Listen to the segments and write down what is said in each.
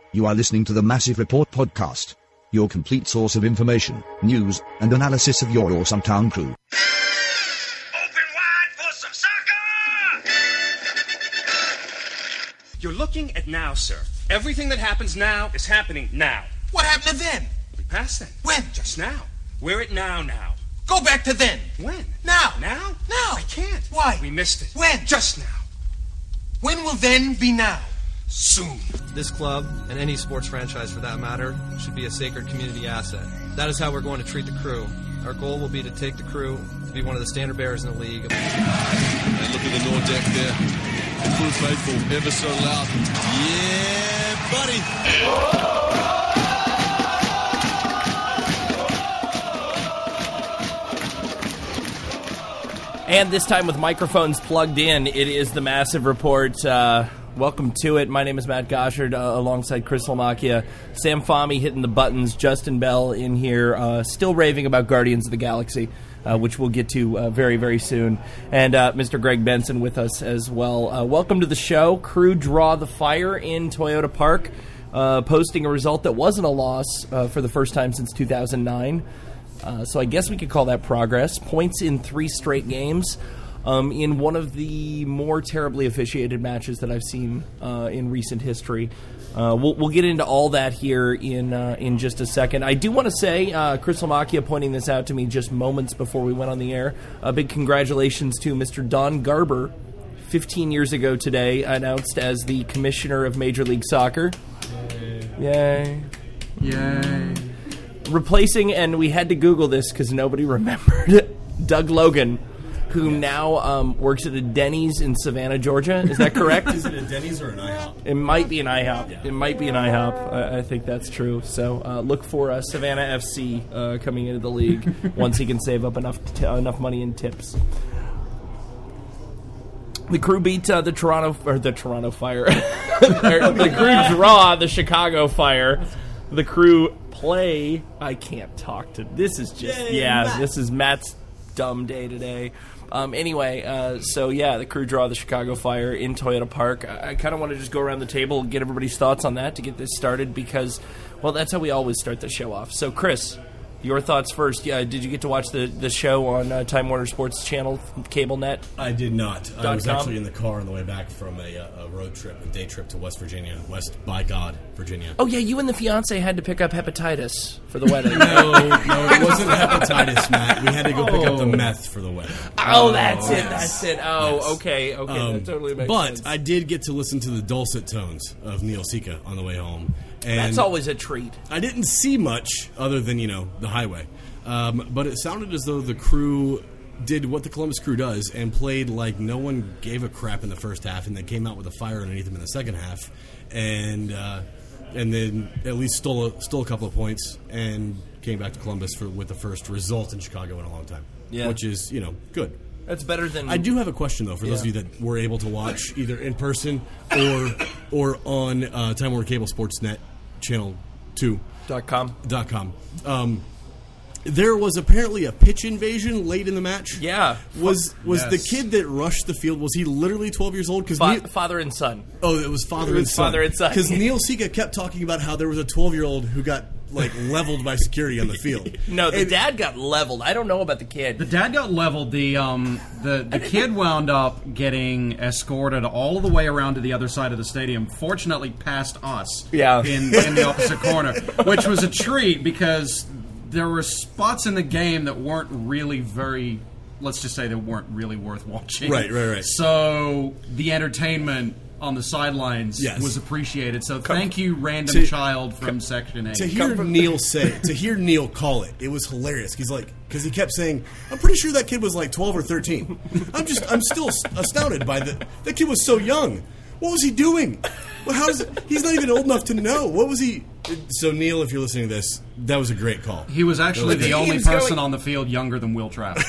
You are listening to the Massive Report podcast, your complete source of information, news, and analysis of your awesome town crew. Open wide for some soccer! You're looking at now, sir. Everything that happens now is happening now. What happened to then? We passed then. When? Just now. We're at now. Go back to then. When? Now. Now? Now. I can't. Why? We missed it. When? Just now. When will then be now? Soon. This club, and any sports franchise for that matter, should be a sacred community asset. That is how we're going to treat the crew. Our goal will be to take the crew to be one of the standard bearers in the league. And look at the North deck there. The crew faithful, ever so loud. Yeah, buddy. And this time with microphones plugged in, it is the Massive Report. Welcome to it. My name is Matt Goshard, alongside Chris Lomacchia, Sam Fahmy hitting the buttons, Justin Bell in here, still raving about Guardians of the Galaxy, which we'll get to very, very soon, and Mr. Greg Benson with us as well. Welcome to the show. Crew draw the fire in Toyota Park, posting a result that wasn't a loss for the first time since 2009. So I guess we could call that progress. Points in 3 straight games. In one of the more terribly officiated matches that I've seen in recent history. We'll get into all that here in just a second. I do want to say, Chris Lomacchia pointing this out to me just moments before we went on the air, a big congratulations to Mr. Don Garber, 15 years ago today, announced as the Commissioner of Major League Soccer. Yay. Yay. Replacing, and we had to Google this because nobody remembered, Doug Logan, who now works at a Denny's in Savannah, Georgia. Is that correct? Is it a Denny's or an IHOP? It might be an IHOP. Yeah. It might be an IHOP. I think that's true. So look for Savannah FC coming into the league once he can save up enough money in tips. The crew beat the Toronto Fire. The crew draw the Chicago Fire. The crew play. I can't talk to. This is just This is Matt's dumb day today. Anyway, the crew draw the Chicago Fire in Toyota Park. I kind of want to just go around the table and get everybody's thoughts on that to get this started because, well, that's how we always start the show off. So, Chris, your thoughts first. Yeah, did you get to watch the show on Time Warner Sports Channel, cable net? I did not. I was actually in the car on the way back from a road trip, a day trip to West Virginia, by God, Virginia. Oh, yeah, you and the fiance had to pick up hepatitis for the wedding. No, it wasn't hepatitis, Matt. We had to go pick up the meth for the wedding. Oh, that's it. Oh, yes. Okay, that totally makes sense. But I did get to listen to the dulcet tones of Neil Sika on the way home. And that's always a treat. I didn't see much other than, the highway. But it sounded as though the crew did what the Columbus Crew does and played like no one gave a crap in the first half and then came out with a fire underneath them in the second half and then at least stole a couple of points and came back to Columbus with the first result in Chicago in a long time. Yeah. Which is, good. That's better than... I do have a question, though, for those of you that were able to watch either in person or on Time Warner Cable Sports Net Channel 2.com. There was apparently a pitch invasion late in the match. Yeah. Was the kid that rushed the field, was he literally 12 years old? Father and son. Oh, it was father and son. Father and son. Because Neil Sika kept talking about how there was a 12-year-old who got leveled by security on the field. No, the dad got leveled. I don't know about the kid. The dad got leveled. The kid wound up getting escorted all the way around to the other side of the stadium. Fortunately, past us. Yeah. In the opposite corner, which was a treat because there were spots in the game that weren't really very. Let's just say they weren't really worth watching. Right. So the entertainment on the sidelines was appreciated. So thank you, random child from Section 8. To hear Neil call it was hilarious. He's like, because he kept saying, I'm pretty sure that kid was like 12 or 13. I'm still astounded by that kid was so young. What was he doing? Well, he's not even old enough to know. What was he? So, Neil, if you're listening to this, that was a great call. He was actually the only person on the field younger than Will Trapp.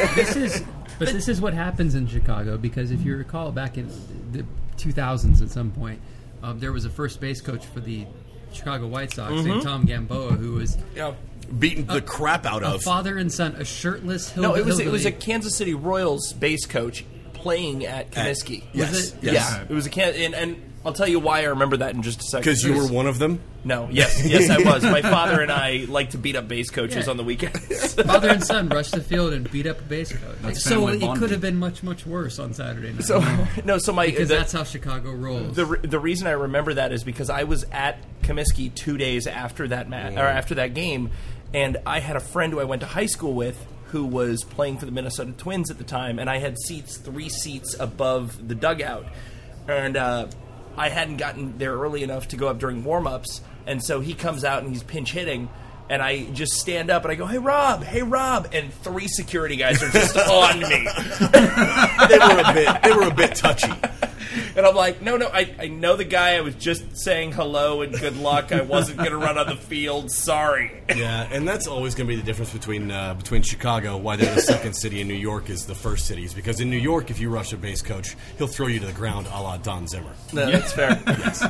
This is what happens in Chicago, because if you recall back in the 2000s at some point, there was a first base coach for the Chicago White Sox named Tom Gamboa, who was beaten the crap out of a father and son, a shirtless hillbilly. No, it was a Kansas City Royals base coach playing at Comiskey. Yes. Yeah, it was a and I'll tell you why I remember that in just a second. Because you were one of them? No. Yes, I was. My father and I like to beat up base coaches on the weekends. Father and son rushed the field and beat up a base coach. That's So family it bonding. could have been much, much worse on Saturday night. Because that's how Chicago rolls. The reason I remember that is because I was at Comiskey 2 days after that or after that game, and I had a friend who I went to high school with who was playing for the Minnesota Twins at the time, and I had 3 seats above the dugout, and I hadn't gotten there early enough to go up during warm-ups, and so he comes out and he's pinch hitting, and I just stand up and I go, hey Rob, and 3 security guys are just on me. They were a bit touchy. And I'm like, no, I know the guy. I was just saying hello and good luck. I wasn't going to run on the field. Sorry. Yeah, and that's always going to be the difference between Chicago, why they're the second city and New York is the first city. Is because in New York, if you rush a base coach, he'll throw you to the ground a la Don Zimmer. No, that's fair. Yes.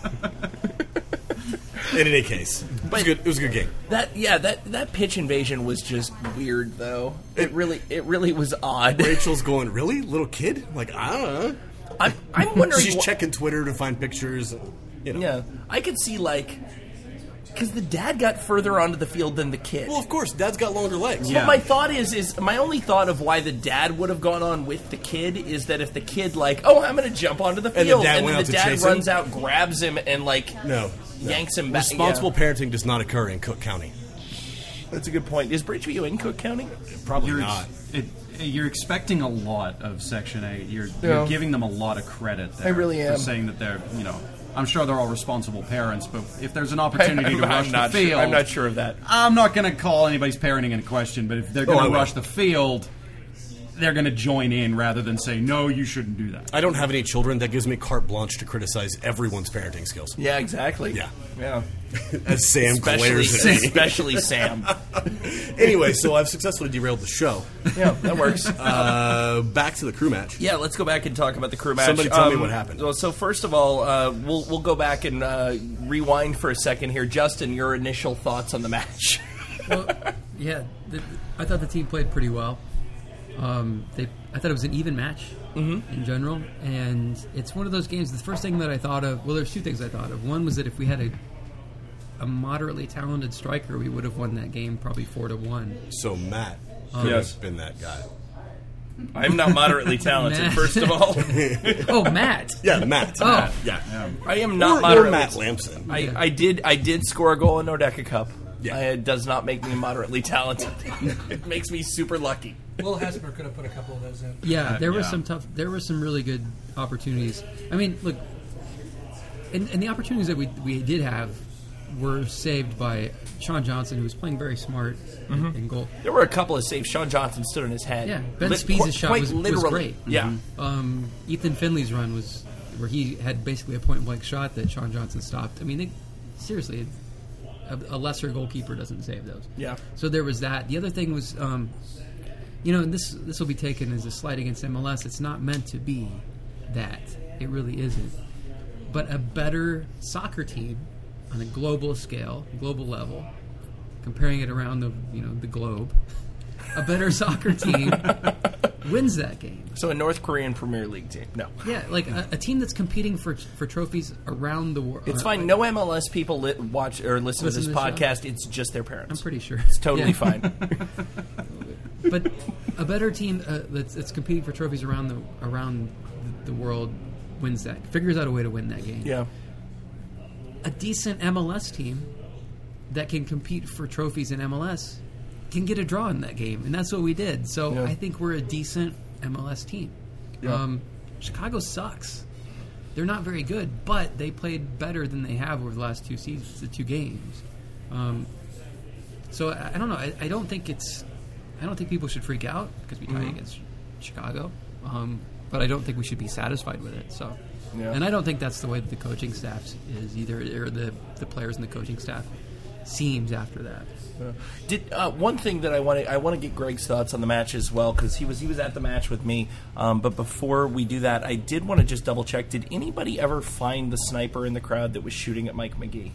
In any case, it was a good game. That pitch invasion was just weird, though. It really was odd. Rachel's going, really? Little kid? Like, I don't know. I'm wondering. She's checking Twitter to find pictures. Yeah, I could see because the dad got further onto the field than the kid. Well, of course, dad's got longer legs. But my thought is my only thought of why the dad would have gone on with the kid is that if the kid I'm going to jump onto the field, and then the dad runs out, grabs him, and yanks him back. Responsible parenting does not occur in Cook County. That's a good point. Is Bridgeview in Cook County? Probably not. You're expecting a lot of Section 8. You're giving them a lot of credit there. I really am. For saying that they're, I'm sure they're all responsible parents, but if there's an opportunity to rush the field... I'm not sure of that. I'm not going to call anybody's parenting into question, but if they're going to rush the field, they're going to join in rather than say, no, you shouldn't do that. I don't have any children. That gives me carte blanche to criticize everyone's parenting skills. Yeah, exactly. Yeah. As Sam glares at me. Especially Sam. Anyway, so I've successfully derailed the show. Yeah, that works. Back to the crew match. Yeah, let's go back and talk about the crew match. Somebody tell me what happened. Well, so first of all, we'll go back and rewind for a second here. Justin, your initial thoughts on the match. Well, I thought the team played pretty well. I thought it was an even match in general, and it's one of those games. The first thing that I thought of, there's 2 things I thought of. One was that if we had a moderately talented striker, we would have won that game probably 4-1. So Matt could have been that guy. I'm not moderately talented, first of all. Oh, Matt. Yeah, Matt. Oh, yeah. I am not moderately. Or Matt Lamson. I did score a goal in Nordecca Cup. Yeah. It does not make me moderately talented. It makes me super lucky. Will Hesper could have put a couple of those in. Yeah, there were some really good opportunities. I mean, look, and the opportunities that we did have were saved by Sean Johnson, who was playing very smart in goal. There were a couple of saves. Sean Johnson stood on his head. Yeah, Ben Spies' shot was great. Yeah. Ethan Finley's run was where he had basically a point-blank shot that Sean Johnson stopped. I mean, seriously, a lesser goalkeeper doesn't save those. Yeah. So there was that. The other thing was, and this will be taken as a slight against MLS. It's not meant to be that. It really isn't. But a better soccer team on a global scale, global level, comparing it around the globe, a better soccer team wins that game. So a North Korean Premier League team. No. Yeah, like a team that's competing for trophies around the world. It's fine. No MLS people watch or listen to this podcast. Show? It's just their parents. I'm pretty sure. It's totally fine. But a better team that's competing for trophies around the world wins that. Figures out a way to win that game. Yeah. A decent MLS team that can compete for trophies in MLS can get a draw in that game, and that's what we did. So I think we're a decent MLS team. Yeah. Chicago sucks. They're not very good, but they played better than they have over the last 2 seasons, the 2 games. So I don't know. I don't think people should freak out because we tied against Chicago. But I don't think we should be satisfied with it. So, and I don't think that's the way that the coaching staff is either, or the players and the coaching staff seems after that. Did one thing that I want to get Greg's thoughts on the match as well, because he was at the match with me. But before we do that, I did want to just double check. Did anybody ever find the sniper in the crowd that was shooting at Mike McGee?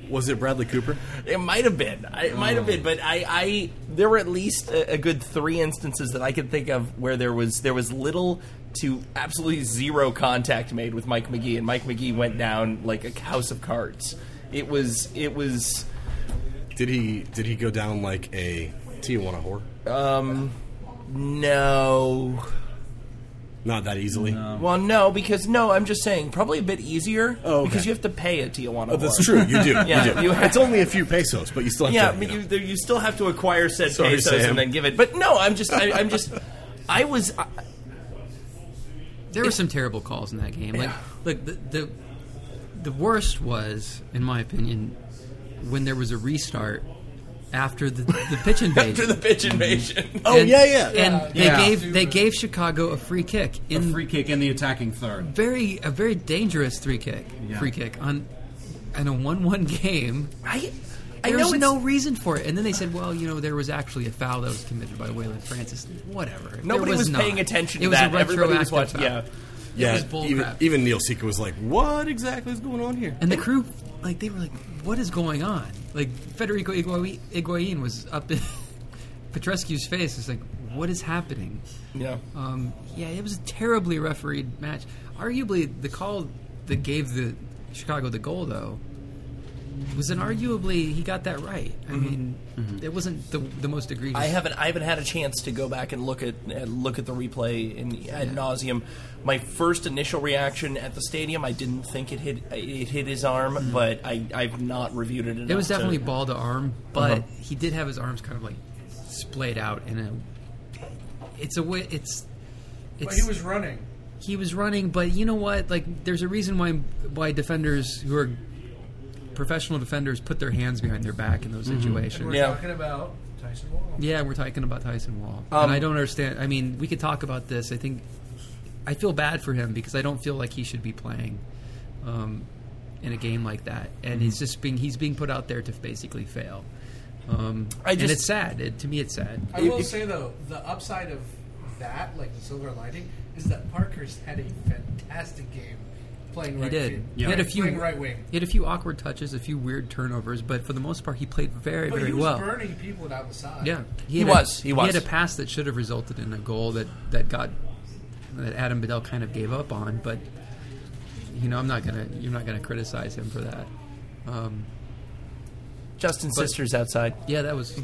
Was it Bradley Cooper? It might have been. It might have been, but I there were at least a good 3 instances that I could think of where there was little to absolutely zero contact made with Mike Magee, and Mike Magee went down like a house of cards. It was. Did he go down like a Tijuana whore? No. Not that easily. No. Well, no, because I'm just saying probably a bit easier. Oh, okay. Because you have to pay a Tijuana. Oh, that's true. You do. Yeah, you do. It's only a few pesos, but you still have to. But you still have to acquire said Sorry, pesos Sam. and then give it. But no, There were some terrible calls in that game. Like the worst was, in my opinion, when there was a restart after the pitch invasion. After the pitch invasion. Oh, And yeah. they gave Chicago a free kick in the attacking third. A very dangerous free kick on a 1-1 game. There was no reason for it. And then they said, well, there was actually a foul that was committed by Waylon Francis. Whatever. Nobody was paying attention to that. It was a Everybody was watching. foul. Yeah. It was bullcrap. Even Neil Seeker was like, what exactly is going on here? And the crew, they were like, what is going on? Like, Federico Higuain was up in Petrescu's face. It's like, what is happening? Yeah. It was a terribly refereed match. Arguably, the call that gave the Chicago the goal, though, was arguably he got that right. I mean, it wasn't the most egregious. I haven't had a chance to go back and look at the replay ad nauseum. My first initial reaction at the stadium, I didn't think it hit his arm, but I've not reviewed it enough. It was definitely ball to arm, but he did have his arms kind of splayed out in a. But he was running. He was running, but you know what? There's a reason why defenders who are professional defenders put their hands behind their back in those situations. And we're talking about Tyson Wall. Yeah, we're talking about Tyson Wall. And I don't understand. I mean, we could talk about this. I feel bad for him because I don't feel like he should be playing in a game like that. And he's being put out there to basically fail. And it's sad. To me, it's sad. I will say, though, the upside of that, the silver lining, is that Parker's had a fantastic game. Playing right field. Yeah. Playing right wing. He had a few awkward touches, a few weird turnovers, but for the most part, he played very, very well. He was burning people down the side. Yeah, he was. He had a pass that should have resulted in a goal that Adam Bedell kind of gave up on. But you're not gonna criticize him for that. Justin's sister's outside. Yeah, that was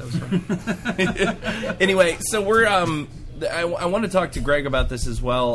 fun. Anyway, so we're I want to talk to Greg about this as well.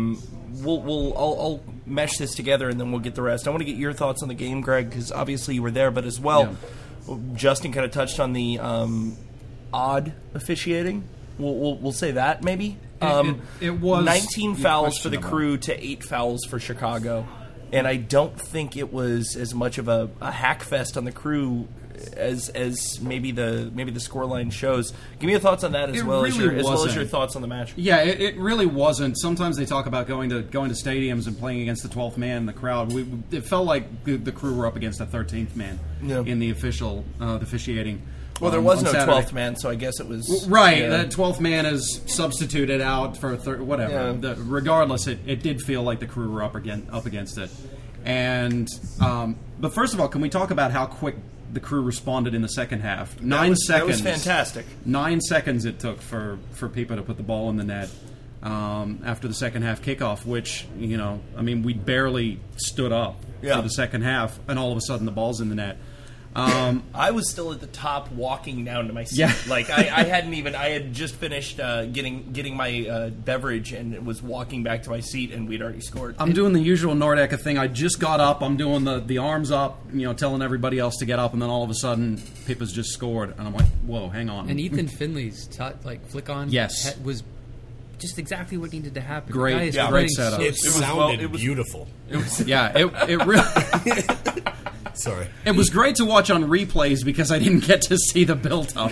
I'll mesh this together and then we'll get the rest. I want to get your thoughts on the game, Greg, because obviously you were there, but as well, Justin kind of touched on the odd officiating. We'll say that maybe. It was 19 fouls for the Crew to 8 fouls for Chicago, and I don't think it was as much of a hack fest on the Crew as maybe the scoreline shows. Give me your thoughts on that as well as your thoughts on the match. Yeah, it really wasn't. Sometimes they talk about going to stadiums and playing against the 12th man in the crowd. It felt like the Crew were up against the 13th man in the officiating. Well, there was no 12th man, so I guess it was right. Yeah. That 12th man is substituted out for whatever. Yeah. Regardless, it did feel like the Crew were up against it. And but first of all, can we talk about how quick the Crew responded in the second half? 9 seconds. That was fantastic. 9 seconds it took for Pipa to put the ball in the net after the second half kickoff, which, we barely stood up for the second half, and all of a sudden the ball's in the net. I was still at the top walking down to my seat. Yeah. I had just finished getting my beverage and was walking back to my seat, and we'd already scored. I'm doing the usual Nordeca thing. I just got up. I'm doing the arms up, telling everybody else to get up, and then all of a sudden, Pipa's just scored. And I'm like, whoa, hang on. And Ethan Finley's flick on was just exactly what needed to happen. Great setup. It sounded beautiful. It really... Sorry. It was great to watch on replays because I didn't get to see the build-up.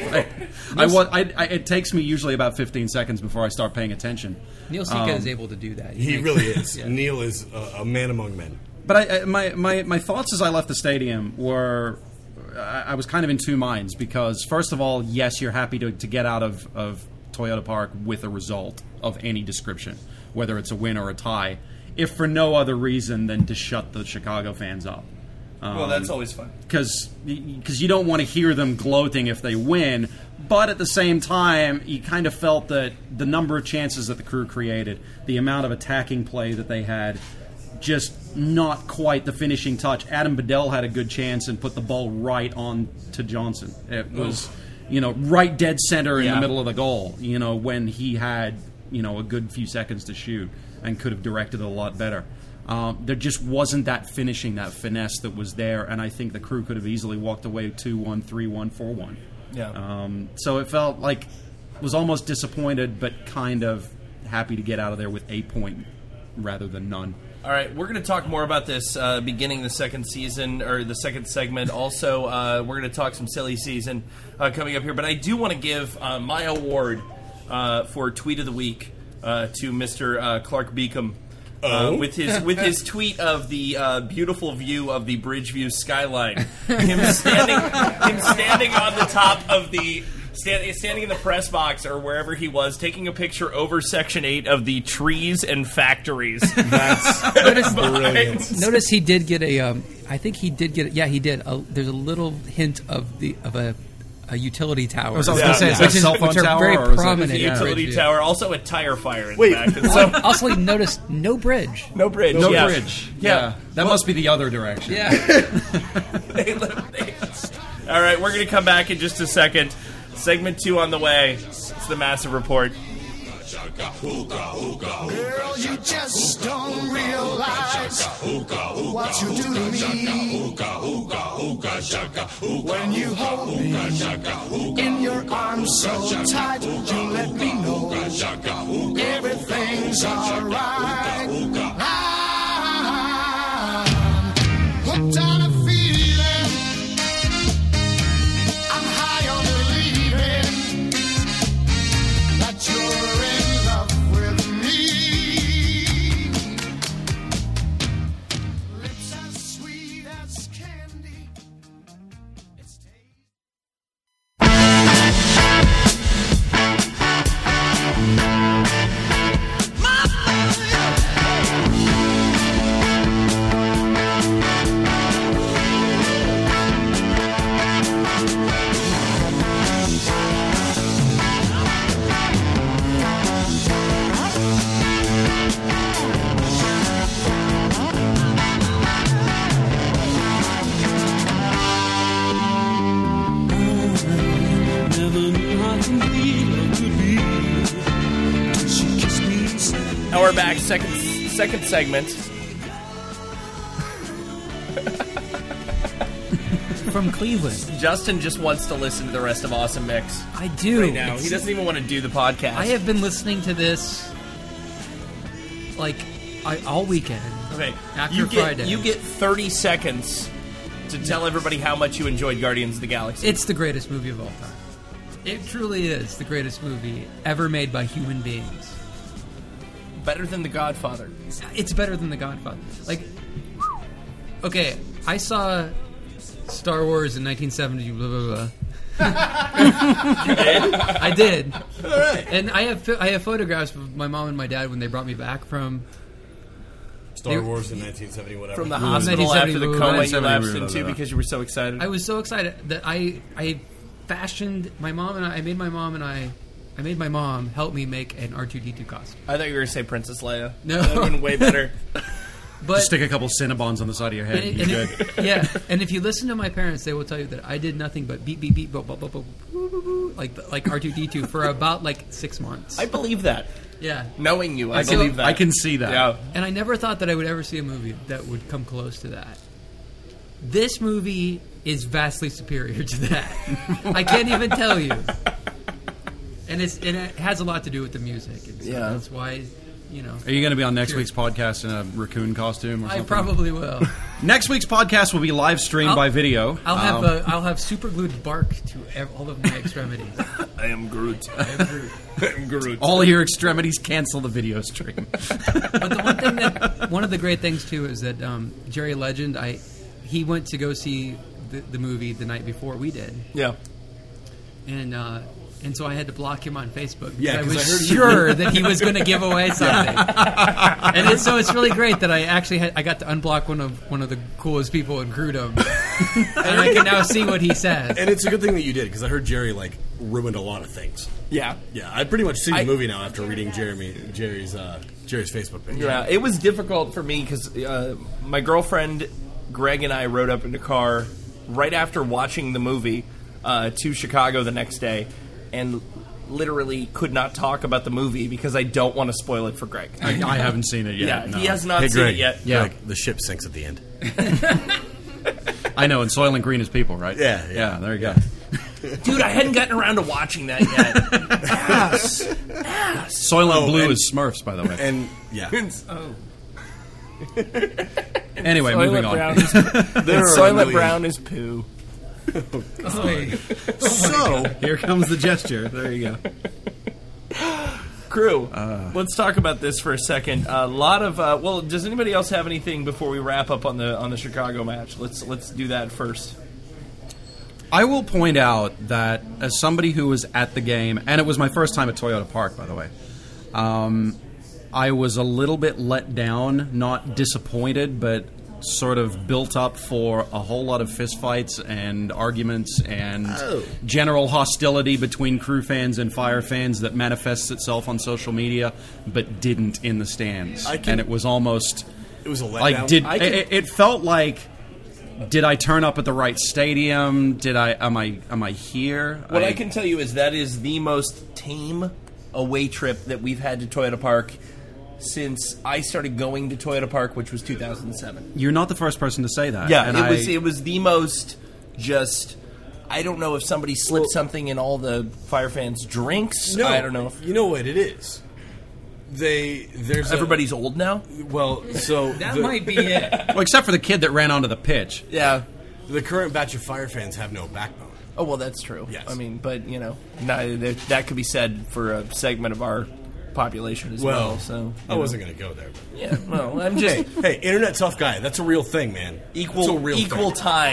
It takes me usually about 15 seconds before I start paying attention. Neil Sika is able to do that. He really is. Yeah. Neil is a man among men. But my thoughts as I left the stadium were, I was kind of in two minds because, first of all, yes, you're happy to get out of Toyota Park with a result of any description, whether it's a win or a tie, if for no other reason than to shut the Chicago fans up. Well, that's always fun. Because you don't want to hear them gloating if they win, but at the same time, you kind of felt that the number of chances that the Crew created, the amount of attacking play that they had, just not quite the finishing touch. Adam Bedell had a good chance and put the ball right on to Johnson. It was, right dead center in the middle of the goal, when he had, a good few seconds to shoot and could have directed it a lot better. There just wasn't that finishing, that finesse that was there, and I think the Crew could have easily walked away 2-1, 3-1, 4-1. Yeah. So it felt like was almost disappointed, but kind of happy to get out of there with a point rather than none. All right, we're going to talk more about this beginning the second season, or the second segment. Also, we're going to talk some silly season coming up here. But I do want to give my award for Tweet of the Week to Mr. Clark Beacom. With his tweet of the beautiful view of the Bridgeview skyline, him standing on the top of the standing in the press box or wherever he was, taking a picture over Section 8 of the trees and factories. That's brilliant. Notice he did get a. I think he did get. Yeah, he did. There's a little hint of a utility tower. I was going to say, which cell phone which are tower very or prominent. Utility tower, also a tire fire in the back. And so, also, notice no bridge. No bridge. No bridge. Yeah. That must be the other direction. Yeah. All right, we're going to come back in just a second. Segment 2 on the way. It's the Massive Report. Girl, you just don't realize what you do to me when you hold me in your arms so tight. You let me know everything's alright. I'm hooked on a feeling. I'm high on believing that you're in love with me. Lips as sweet as candy. It's Now we're back, second segment. From Cleveland. Justin just wants to listen to the rest of Awesome Mix. I do. Right now. He doesn't even want to do the podcast. I have been listening to this all weekend. Okay. After Friday. You get 30 seconds to tell everybody how much you enjoyed Guardians of the Galaxy. It's the greatest movie of all time. It truly is the greatest movie ever made by human beings. Better than The Godfather. It's better than The Godfather. Okay, I saw Star Wars in 1970, blah, blah, blah. You did? I did. All right. And I have photographs of my mom and my dad when they brought me back from Star Wars in 1970, whatever. From the hospital after the coma you lapsed into blah. because you were so excited. I was so excited that I fashioned my mom and I made my mom help me make an R2-D2 costume. I thought you were going to say Princess Leia. No. That would have been way better. But just stick a couple Cinnabons on the side of your head. You're good. Yeah, and if you listen to my parents, they will tell you that I did nothing but beep, beep, beep, boop, boop, boop, boop, boop, boop, boop, like R2-D2 for about 6 months. I believe that. Yeah. Knowing you, I believe that. I can see that. Yeah. And I never thought that I would ever see a movie that would come close to that. This movie is vastly superior to that. I can't even tell you. And it has a lot to do with the music. And so that's why, Are you going to be on next week's podcast in a raccoon costume or something? I probably will. Next week's podcast will be live streamed by video. I'll have super glued bark to all of my extremities. I am Groot. I am Groot. All of your extremities cancel the video stream. But the one of the great things too is that Jerry Legend, he went to go see the movie the night before we did. Yeah. And And so I had to block him on Facebook because Yeah, I 'cause was I heard he- sure that he was going to give away something. And so it's really great that I actually I got to unblock one of the coolest people in crewdom, and I can now see what he says. And it's a good thing that you did, because I heard Jerry ruined a lot of things. Yeah. Yeah, I pretty much see the movie now after reading Jerry's Facebook page. Yeah, it was difficult for me because my girlfriend Greg and I rode up in the car right after watching the movie to Chicago the next day, and literally could not talk about the movie because I don't want to spoil it for Greg. I haven't seen it yet. Yeah, no. he has not seen Greg, it yet. Yeah. The ship sinks at the end. I know, and Soylent Green is people, right? Yeah. There you go. Dude, I hadn't gotten around to watching that yet. Yes. Soylent Blue is Smurfs, by the way. And yeah. Anyway, Soylent moving on. Brown is, Soylent Brown is poo. So Here comes the gesture. There you go. Crew, let's talk about this for a second. A lot of well, does anybody else have anything before we wrap up on the Chicago match? Let's do that first. I will point out that as somebody who was at the game, and it was my first time at Toyota Park, by the way, I was a little bit let down, not disappointed, but sort of built up for a whole lot of fistfights and arguments and general hostility between crew fans and fire fans that manifests itself on social media, but didn't in the stands. And it was almost... It was a letdown. It felt like... Did I turn up at the right stadium? Am I here? What I can tell you is that is the most tame away trip that we've had to Toyota Park since I started going to Toyota Park, which was 2007. You're not the first person to say that. Yeah, and it was the most just... I don't know if somebody slipped something in all the fire fans' drinks. No, I don't know. You know what it is? Everybody's old now? Well, so... That might be it. Well, except for the kid that ran onto the pitch. Yeah. The current batch of fire fans have no backbone. Oh, well, that's true. Yes. I mean, but, that could be said for a segment of our population as well. So I wasn't going to go there. But. Yeah, well, I'm just... Hey, internet tough guy. That's a real thing, man. Equal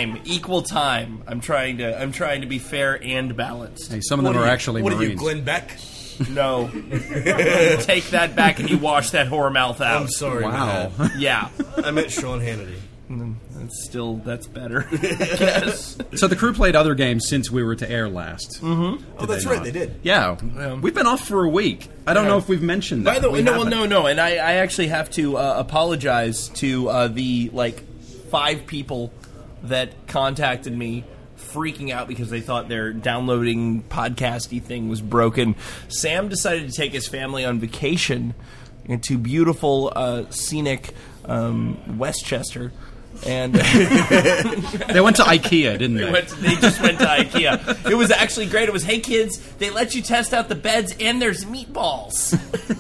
time. I'm trying to be fair and balanced. Hey, some of them are actually What Marines. are you, Glenn Beck? No. Take that back and you wash that whore mouth out. I'm sorry. Wow. Man. Yeah. I meant Sean Hannity. That's better. Yes. So the crew played other games since we were to air last. Mm-hmm. Oh, that's right. They did. Yeah. We've been off for a week. I don't know if we've mentioned that. By the way, We haven't. no. And I actually have to apologize to the 5 people that contacted me freaking out because they thought their downloading podcasty thing was broken. Sam decided to take his family on vacation into beautiful, scenic Westchester. And they went to IKEA, didn't they? They just went to IKEA. It was actually great. It was, hey kids, they let you test out the beds and there's meatballs.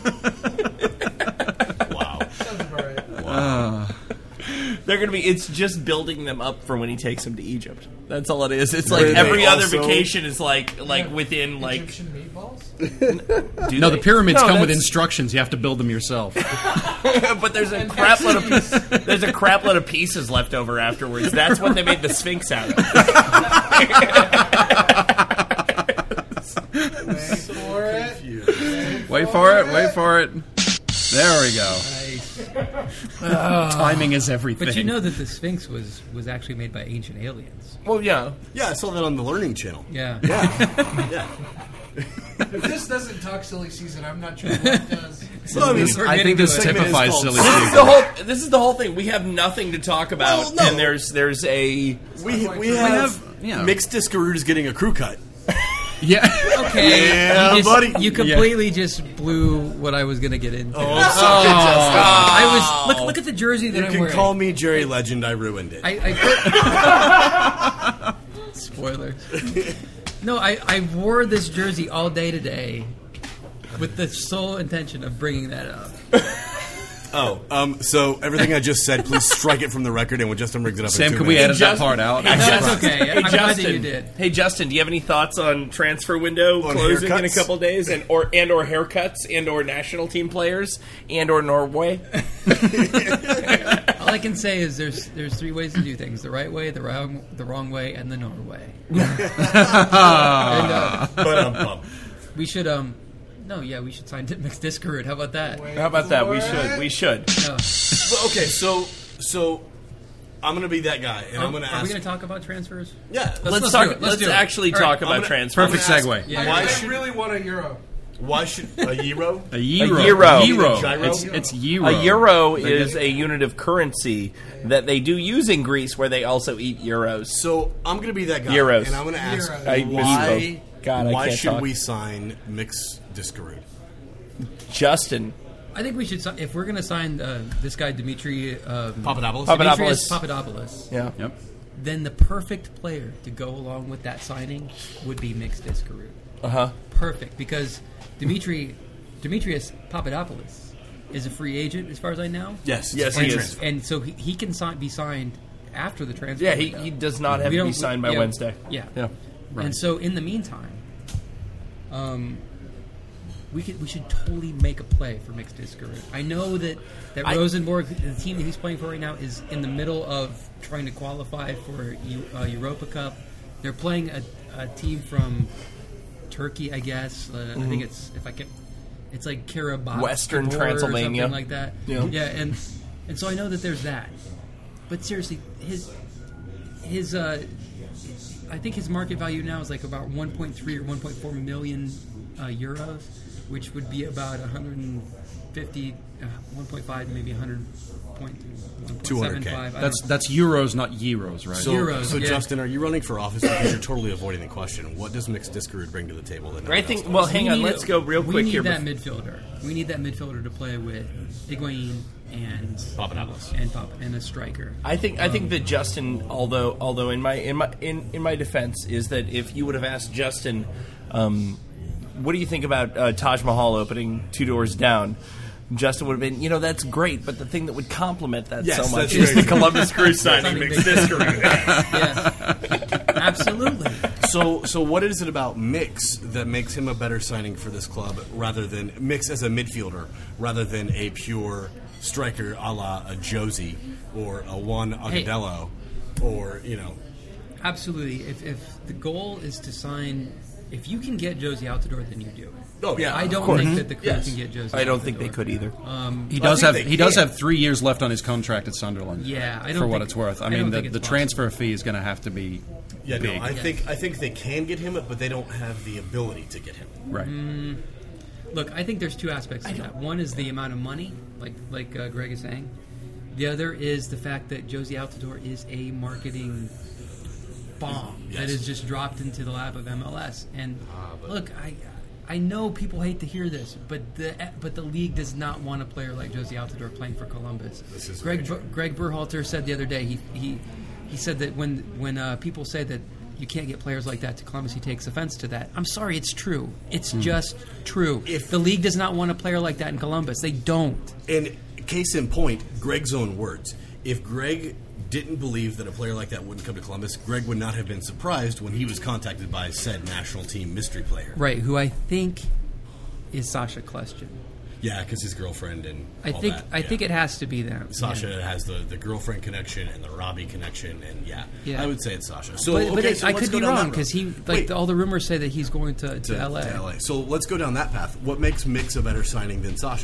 Wow. Sounds about right. Wow. They're going to be, it's just building them up for when he takes them to Egypt. That's all it is. It's Were like every they other also- vacation is like within like... Egyptian meatballs? No, the pyramids come with that's- instructions. You have to build them yourself. But there's a crap load of pieces left over afterwards. That's what they made the Sphinx out of. Wait for it. There we go. Timing is everything. But you know that the Sphinx was actually made by ancient aliens. Well, yeah. Yeah, I saw that on the Learning Channel. Yeah. Yeah. If this doesn't talk silly season, I'm not sure what does. Well, I mean, I think this segment is typifies called- silly This is season. this is the whole thing. We have nothing to talk about, Well, no. and there's a... We have have Mixed Discaroos getting a crew cut. Yeah. Okay. Yeah, you buddy. You completely just blew what I was going to get into. Oh. Look at the jersey that You I'm can wearing. call me Jerry Legend. I ruined it. Spoilers. No, I wore this jersey all day today with the sole intention of bringing that up. So everything I just said, please strike it from the record, and when Justin brings it up. Sam, in 2 can we minutes. edit that part out? Hey, That's Justin. okay. Hey, I'm glad that Justin. you did. Hey, Justin, do you have any thoughts on transfer window On closing in a haircuts? couple days, and or haircuts, and or national team players, and or Norway? I'll I can say is there's 3 ways to do things: the right way, the wrong way, and the Norway. We should we should sign Mix Discord. How about that? How about that? We should. Okay, so I'm going to be that guy, and I'm going to ask. Are we going to talk about transfers? Yeah, let's actually talk about transfers. Perfect segue. Yeah, I really want a euro. Why should a euro? A euro. It's euro. A euro is a unit of currency that they do use in Greece, where they also eat euros. So I'm going to be that guy, Euros. and I'm going to ask why should we sign Mix Discord? Justin. I think we should. If we're going to sign this guy, Dimitri Papadopoulos. Yeah. Yep. Then the perfect player to go along with that signing would be Mix Discord. Perfect, because Demetrius Papadopoulos is a free agent, as far as I know. Yes, he is, and so he can be signed after the transfer. Yeah, he does not have to be signed by Wednesday. Yeah. Right. And so in the meantime, we should totally make a play for Mixed Discord. I know that Rosenborg, the team that he's playing for right now, is in the middle of trying to qualify for Europa Cup. They're playing a team from Turkey, I guess. I think it's like Karabakh, Western or Transylvania, something like that. Yeah, and so I know that there's that. But seriously, his I think his market value now is like about 1.3 or 1.4 million euros, which would be about 150, 1.5, maybe 100.275. That's euros, not euros, right? So Justin, are you running for office because you're totally avoiding the question? What does Mixed Discord bring to the table? I think. Well, hang on. Let's go real quick here. We need that midfielder. We need that midfielder to play with Higuain and Papadopoulos and a striker. I think that Justin, although in my defense, is that if you would have asked Justin, what do you think about Taj Mahal opening 2 doors down? Justin would have been, that's great, but the thing that would complement that so much is the Columbus Crew signing Mixed Discord. Yeah, absolutely. So what is it about Mix that makes him a better signing for this club, rather than Mix as a midfielder, rather than a pure striker a la a Josie or a Juan Agudelo, or Absolutely. If the goal is to sign, if you can get Josie out the door, then you do it. Oh yeah, I don't think that the Crew can get Josie. I don't think they could either. He does have 3 years left on his contract at Sunderland. Yeah, I don't for what think, it's worth. I don't mean, think the transfer fee is going to have to be big. No, I think they can get him, but they don't have the ability to get him. Right. Look, I think there's 2 aspects to that. One is the amount of money, like Greg is saying. The other is the fact that Josie Altidore is a marketing bomb that is just dropped into the lap of MLS. And look, I know people hate to hear this, but the league does not want a player like Josie Altidore playing for Columbus. Greg Berhalter said the other day he said that when people say that you can't get players like that to Columbus, he takes offense to that. I'm sorry, it's true. It's just true. If the league does not want a player like that in Columbus, they don't. And case in point, Greg's own words. If Greg didn't believe that a player like that wouldn't come to Columbus, Greg would not have been surprised when he was contacted by said national team mystery player. Right, who I think is Sasha Kljestan. Yeah, because his girlfriend and I think it has to be them. Sasha has the girlfriend connection and the Robbie connection, and I would say it's Sasha. So, but I could be wrong, because all the rumors say that he's going to LA. So let's go down that path. What makes Mix a better signing than Sasha?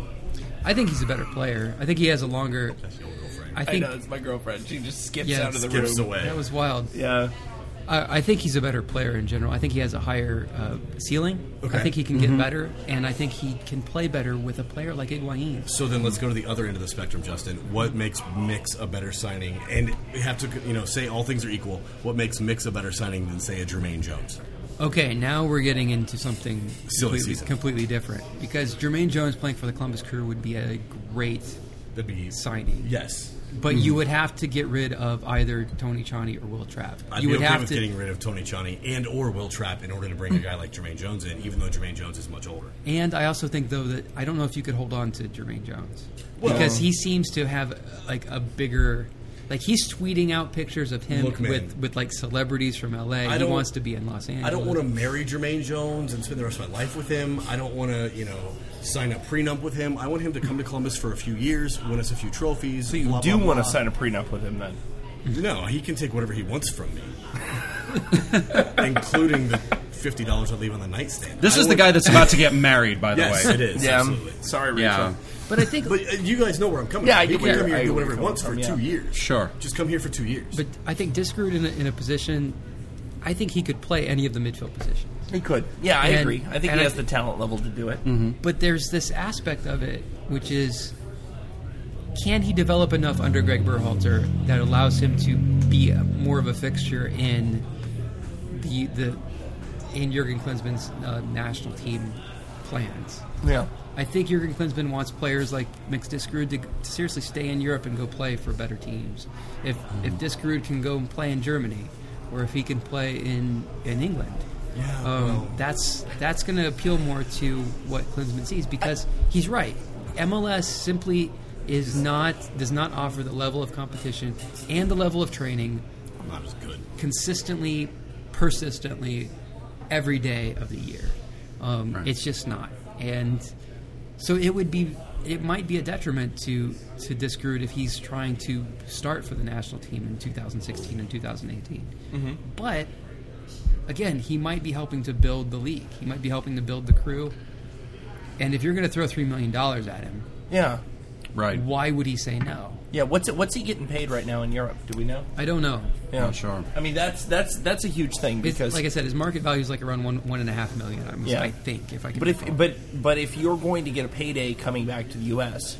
I think he's a better player. I think he has a longer. I know, it's my girlfriend. She just skips out of the room. Away. That was wild. Yeah. I think he's a better player in general. I think he has a higher ceiling. Okay. I think he can get better, and I think he can play better with a player like Higuain. So then let's go to the other end of the spectrum, Justin. What makes Mix a better signing? And we have to, say all things are equal. What makes Mix a better signing than, say, a Jermaine Jones? Okay, now we're getting into something completely different. Because Jermaine Jones playing for the Columbus Crew would be a great signing. Yes. But you would have to get rid of either Tony Tchani or Will Trapp. I'd be okay with getting rid of Tony Tchani and or Will Trapp in order to bring a guy like Jermaine Jones in, even though Jermaine Jones is much older. And I also think, though, that I don't know if you could hold on to Jermaine Jones. Because he seems to have a bigger Like, he's tweeting out pictures of him Look, man. with like celebrities from LA. He wants to be in Los Angeles. I don't want to marry Jermaine Jones and spend the rest of my life with him. I don't want to, sign a prenup with him. I want him to come to Columbus for a few years, win us a few trophies. So you do want to sign a prenup with him then? No, he can take whatever he wants from me, including the $50 I leave on the nightstand. This is the guy that's about to get married, by the way. Yes, it is. Yeah, absolutely. sorry, Rachel. Yeah. But I think, But you guys know where I'm coming Yeah, from. He can come here I and do get whatever where he you're wants for coming from, 2 years. Sure. Just come here for 2 years. but I think Diskerud in a position. I think he could play any of the midfield positions. He could. Yeah, I And- agree. I think and he has the talent level to do it. But there's this aspect of it, which is, can he develop enough under Greg Berhalter that allows him to be more of a fixture in in Jurgen Klinsmann's national team plans? Yeah. I think Jurgen Klinsmann wants players like Mix Diskerud to seriously stay in Europe and go play for better teams. If Diskerud can go and play in Germany, or if he can play in England. That's going to appeal more to what Klinsmann sees, because he's right. MLS simply does not offer the level of competition and the level of training Not as good. consistently, persistently, every day of the year. Right. It's just not, and so it might be a detriment to Diskerud if he's trying to start for the national team in 2016 and 2018. But again, he might be helping to build the league. He might be helping to build the crew. And if you're going to throw $3 million at him, Yeah. Right. why would he say no? Yeah, what's he getting paid right now in Europe? Do we know? I don't know. Yeah, Not sure. I mean, that's a huge thing It's, because, like I said, his market value is like around $1.5 million. Yeah. I think, if I can. but if recall. but if you're going to get a payday coming back to the U.S.,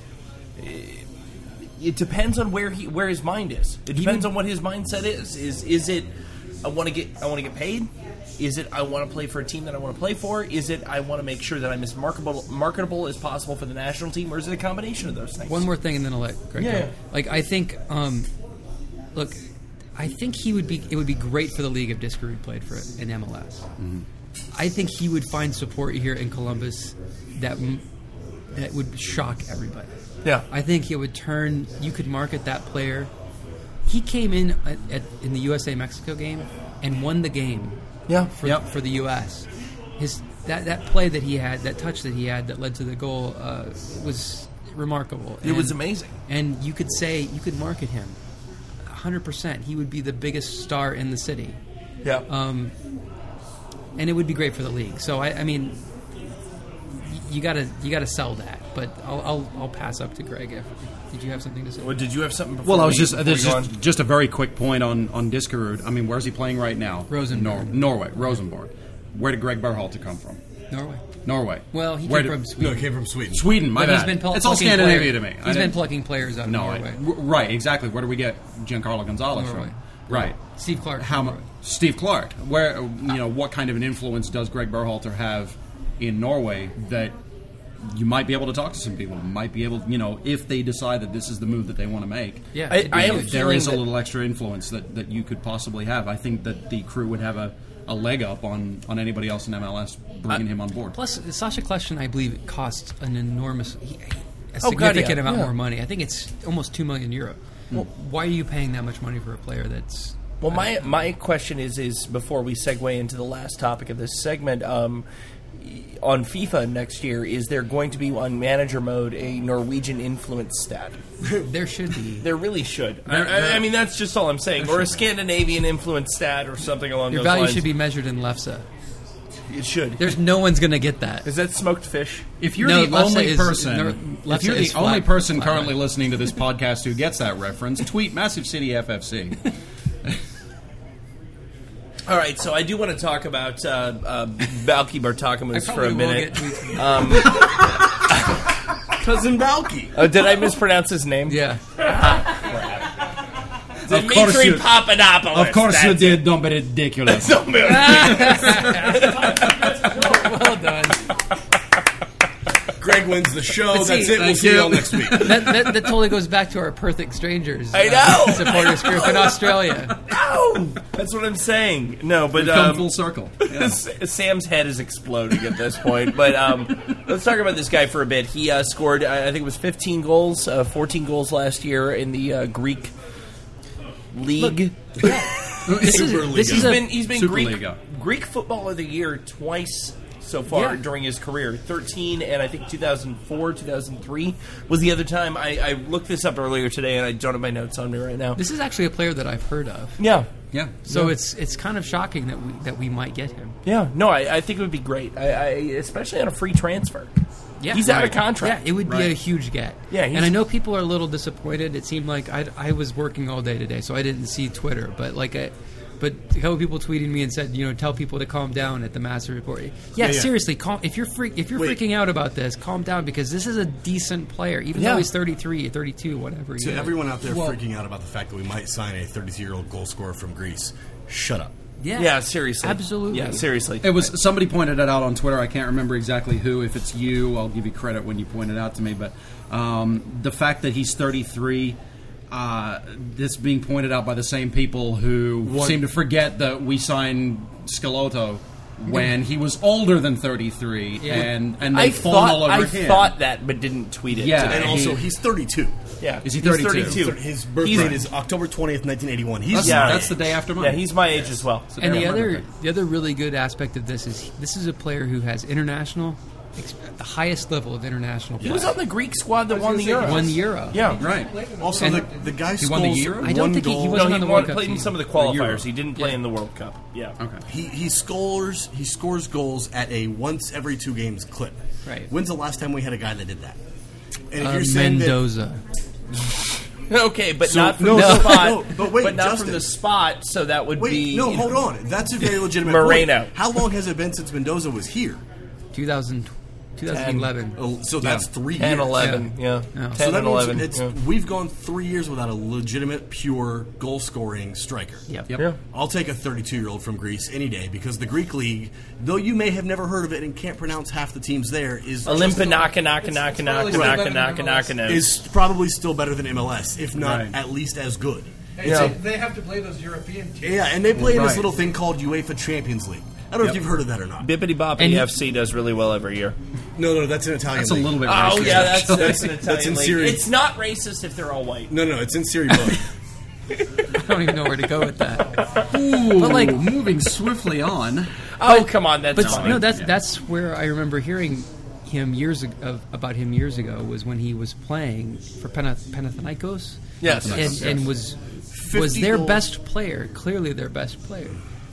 it depends on where his mind is. It depends on what his mindset is. Is it I want to get paid? Is it I want to play for a team that I want to play for? Is it I want to make sure that I'm as marketable as possible for the national team, or is it a combination of those things? One more thing, and then I'll let Greg Yeah. go. Like, I think, look, I think it would be great for the league if Diskerud played for an MLS. I think he would find support here in Columbus that would shock everybody. Yeah. I think it would turn. You could market that player. He came in in the USA-Mexico game and won the game. Yeah. For the U.S. That play that he had, that touch that he had that led to the goal was remarkable. It was amazing. And you could market him 100%. He would be the biggest star in the city. Yeah. And it would be great for the league. So I mean, you gotta sell that. But I'll pass up to Greg. Did you have something to say? Well, did you have something before? Well, I was before you go on? just a very quick point on Diskerud. I mean, where's he playing right now? Rosenborg. Norway, Rosenborg. Where did Greg Berhalter come from? Norway. Well, he Where came did- from Sweden. No, it came from Sweden. Sweden, my But he's bad. been It's all plucking Scandinavia player- to me. He's been plucking players out of Norway. Right, exactly. Where do we get Giancarlo Gonzalez Norway. from? Right. Steve Clark. How much? Steve Clark. Where what kind of an influence does Greg Berhalter have in Norway that you might be able to talk to some people? Might be able, if they decide that this is the move that they want to make. Yeah, I have a there feeling is a that- little extra influence that you could possibly have. I think that the crew would have a leg up on anybody else in MLS bringing him on board. Plus, Sasha Kljestan, I believe, costs an enormous, a Oh, God, significant yeah. amount Yeah. more money. I think it's almost €2 million. Well, why are you paying that much money for a player that's? Well, my question is before we segue into the last topic of this segment, on FIFA next year, is there going to be on manager mode a Norwegian influence stat? There should be. There really should. I mean, that's just all I'm saying. Or a Scandinavian influence stat or something along Your those value lines. should be measured in lefse. It should. There's no one's going to get that. Is that smoked fish? If you're No, the lefse only is- person, lefse if you're is the only flat- person flat currently line. listening to this podcast who gets that reference, tweet Massive City FFC. All right, so I do want to talk about Balky Bartakamus for a minute. Cousin Balky. Did I mispronounce his name? Yeah. Dimitri Papadopoulos. Of course you That's did. Don't be ridiculous. Don't be Well done. Greg wins the show. But see, That's it. We'll thank see you you. all next week. That totally goes back to our Perfect Strangers. I know. Supporters group in Australia. No, that's what I'm saying. No, but We've come full circle. Yeah. Sam's head is exploding at this point. But let's talk about this guy for a bit. He scored, I think it was 15 goals, 14 goals last year in the Greek league. This is He's been Superliga. Greek Footballer of the Year twice so far during his career. 13 and I think 2004, 2003 was the other time. I looked this up earlier today and I don't have my notes on me right now. This is actually a player that I've heard of. Yeah. So it's kind of shocking that we might get him. Yeah. No, I think it would be great. Especially on a free transfer. Yeah, he's out of contract. Yeah, it would be a huge get. Yeah, and I know people are a little disappointed. It seemed like I was working all day today, so I didn't see Twitter. But but a couple people tweeted me and said, tell people to calm down at the Massive Report. Yeah. Seriously, if you're freaking out about this, calm down because this is a decent player, even though he's 33, 32, whatever. To everyone out there freaking out about the fact that we might sign a 32-year-old goal scorer from Greece, shut up. Yeah, seriously. Absolutely. Yeah, seriously. It was somebody pointed it out on Twitter. I can't remember exactly who. If it's you, I'll give you credit when you point it out to me. But the fact that he's 33, this being pointed out by the same people who seem to forget that we signed Schelotto when he was older than 33, and they fawn all over him. I thought that, but didn't tweet it. Yeah, and also he's 32. Yeah, is he 32? His birthday is October 20th, 1981. That's the day after mine. Yeah, he's my age as well. And the other really good aspect of this is a player who has international, the highest level of international play. He was on the Greek squad that won the Euro. Won the Euro. Yeah, right. Also, the guy he won the Euro. I don't think he wasn't on the World Cup. Played in some of the qualifiers. He didn't play in the World Cup. Yeah. Okay. He scores goals at a once every 2 games clip. Right. When's the last time we had a guy that did that? And if you're saying Mendoza. Okay, but not from the spot. But wait, but not Justin. from the spot. So that would be. No, hold on. That's a very legitimate Moreno. point. How long has it been since Mendoza was here? 2011. Oh, so that's 3 years. 10, 11. Yeah. 10 So that and 11. means we've gone 3 years without a legitimate, pure goal-scoring striker. Yep. Yeah. I'll take a 32-year-old from Greece any day because the Greek league, though you may have never heard of it and can't pronounce half the teams there, is is probably still better than MLS, if not at least as good. They have to play those European teams. Yeah, and they play in this little thing called UEFA Champions League. I don't know if you've heard of that or not. Bippity Boppity FC does really well every year. No, that's an Italian That's league. a little bit racist. Oh, yeah, that's an Italian That's in league. Serie. It's not racist if they're all white. No, it's in Serie B. I don't even know where to go with that. Ooh, but moving swiftly on. Oh, come on, that's funny. No, that's where I remember hearing him about him years ago was when he was playing for Panathinaikos. Yes. And was their best player, clearly their best player.